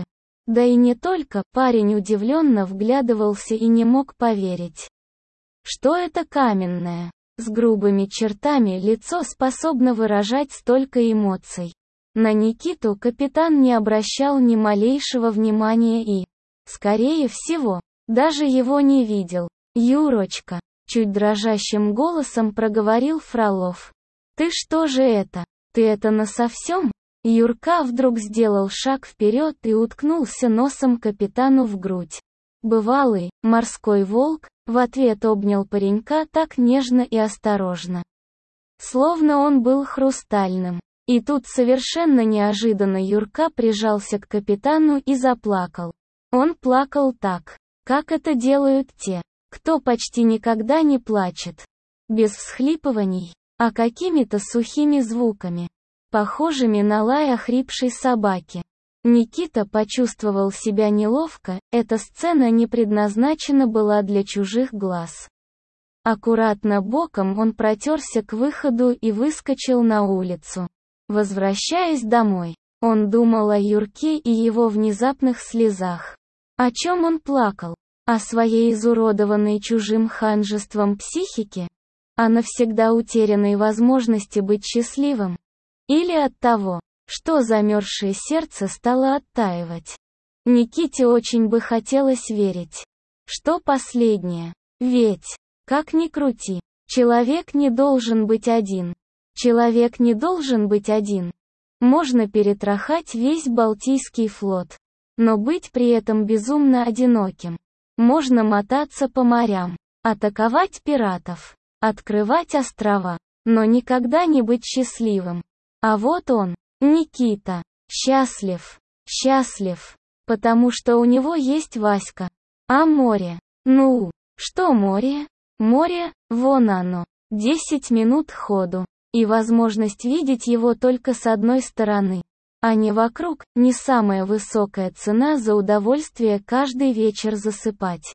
Да и не только, парень удивленно вглядывался и не мог поверить. Что это каменное, с грубыми чертами лицо способно выражать столько эмоций. На Никиту капитан не обращал ни малейшего внимания и, скорее всего, даже его не видел. «Юрочка», — чуть дрожащим голосом проговорил Фролов. «Ты что же это? Ты это насовсем?» Юрка вдруг сделал шаг вперед и уткнулся носом капитану в грудь. Бывалый, морской волк, в ответ обнял паренька так нежно и осторожно. Словно он был хрустальным. И тут совершенно неожиданно Юрка прижался к капитану и заплакал. Он плакал так, как это делают те, кто почти никогда не плачет. Без всхлипываний, а какими-то сухими звуками, похожими на лай охрипшей собаки. Никита почувствовал себя неловко, эта сцена не предназначена была для чужих глаз. Аккуратно боком он протерся к выходу и выскочил на улицу. Возвращаясь домой, он думал о Юрке и его внезапных слезах. О чем он плакал? О своей изуродованной чужим ханжеством психике? О навсегда утерянной возможности быть счастливым? Или от того, что замерзшее сердце стало оттаивать? Никите очень бы хотелось верить, что последнее. Ведь, как ни крути, человек не должен быть один. Человек не должен быть один. Можно перетрахать весь Балтийский флот, но быть при этом безумно одиноким. Можно мотаться по морям, атаковать пиратов, открывать острова, но никогда не быть счастливым. А вот он, Никита, счастлив, счастлив, потому что у него есть Васька. А море? Ну, что море? Море, вон оно, десять минут ходу. И возможность видеть его только с одной стороны, а не вокруг, не самая высокая цена за удовольствие каждый вечер засыпать,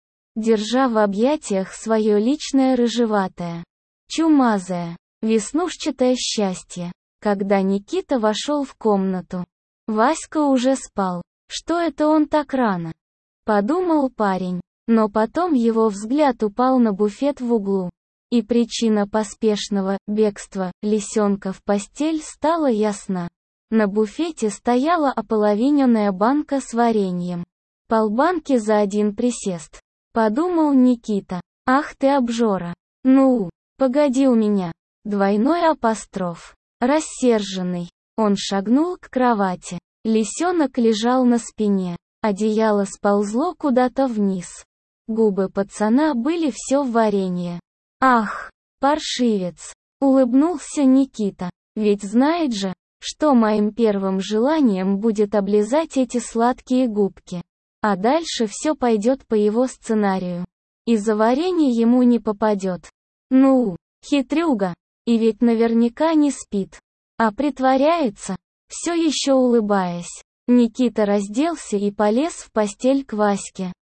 держа в объятиях свое личное рыжеватое, чумазое, веснушчатое счастье. Когда Никита вошел в комнату, Васька уже спал. Что это он так рано? Подумал парень, но потом его взгляд упал на буфет в углу. И причина поспешного бегства лисенка в постель стала ясна. На буфете стояла ополовиненная банка с вареньем. Полбанки за один присест. Подумал Никита. Ах ты обжора. Ну, погоди у меня. Двойной апостроф. Рассерженный. Он шагнул к кровати. Лисенок лежал на спине. Одеяло сползло куда-то вниз. Губы пацана были все в варенье. «Ах, паршивец!» — улыбнулся Никита. «Ведь знает же, что моим первым желанием будет облизать эти сладкие губки. А дальше все пойдет по его сценарию. И за варенье ему не попадет. Ну, хитрюга! И ведь наверняка не спит. А притворяется, все еще улыбаясь». Никита разделся и полез в постель к Ваське.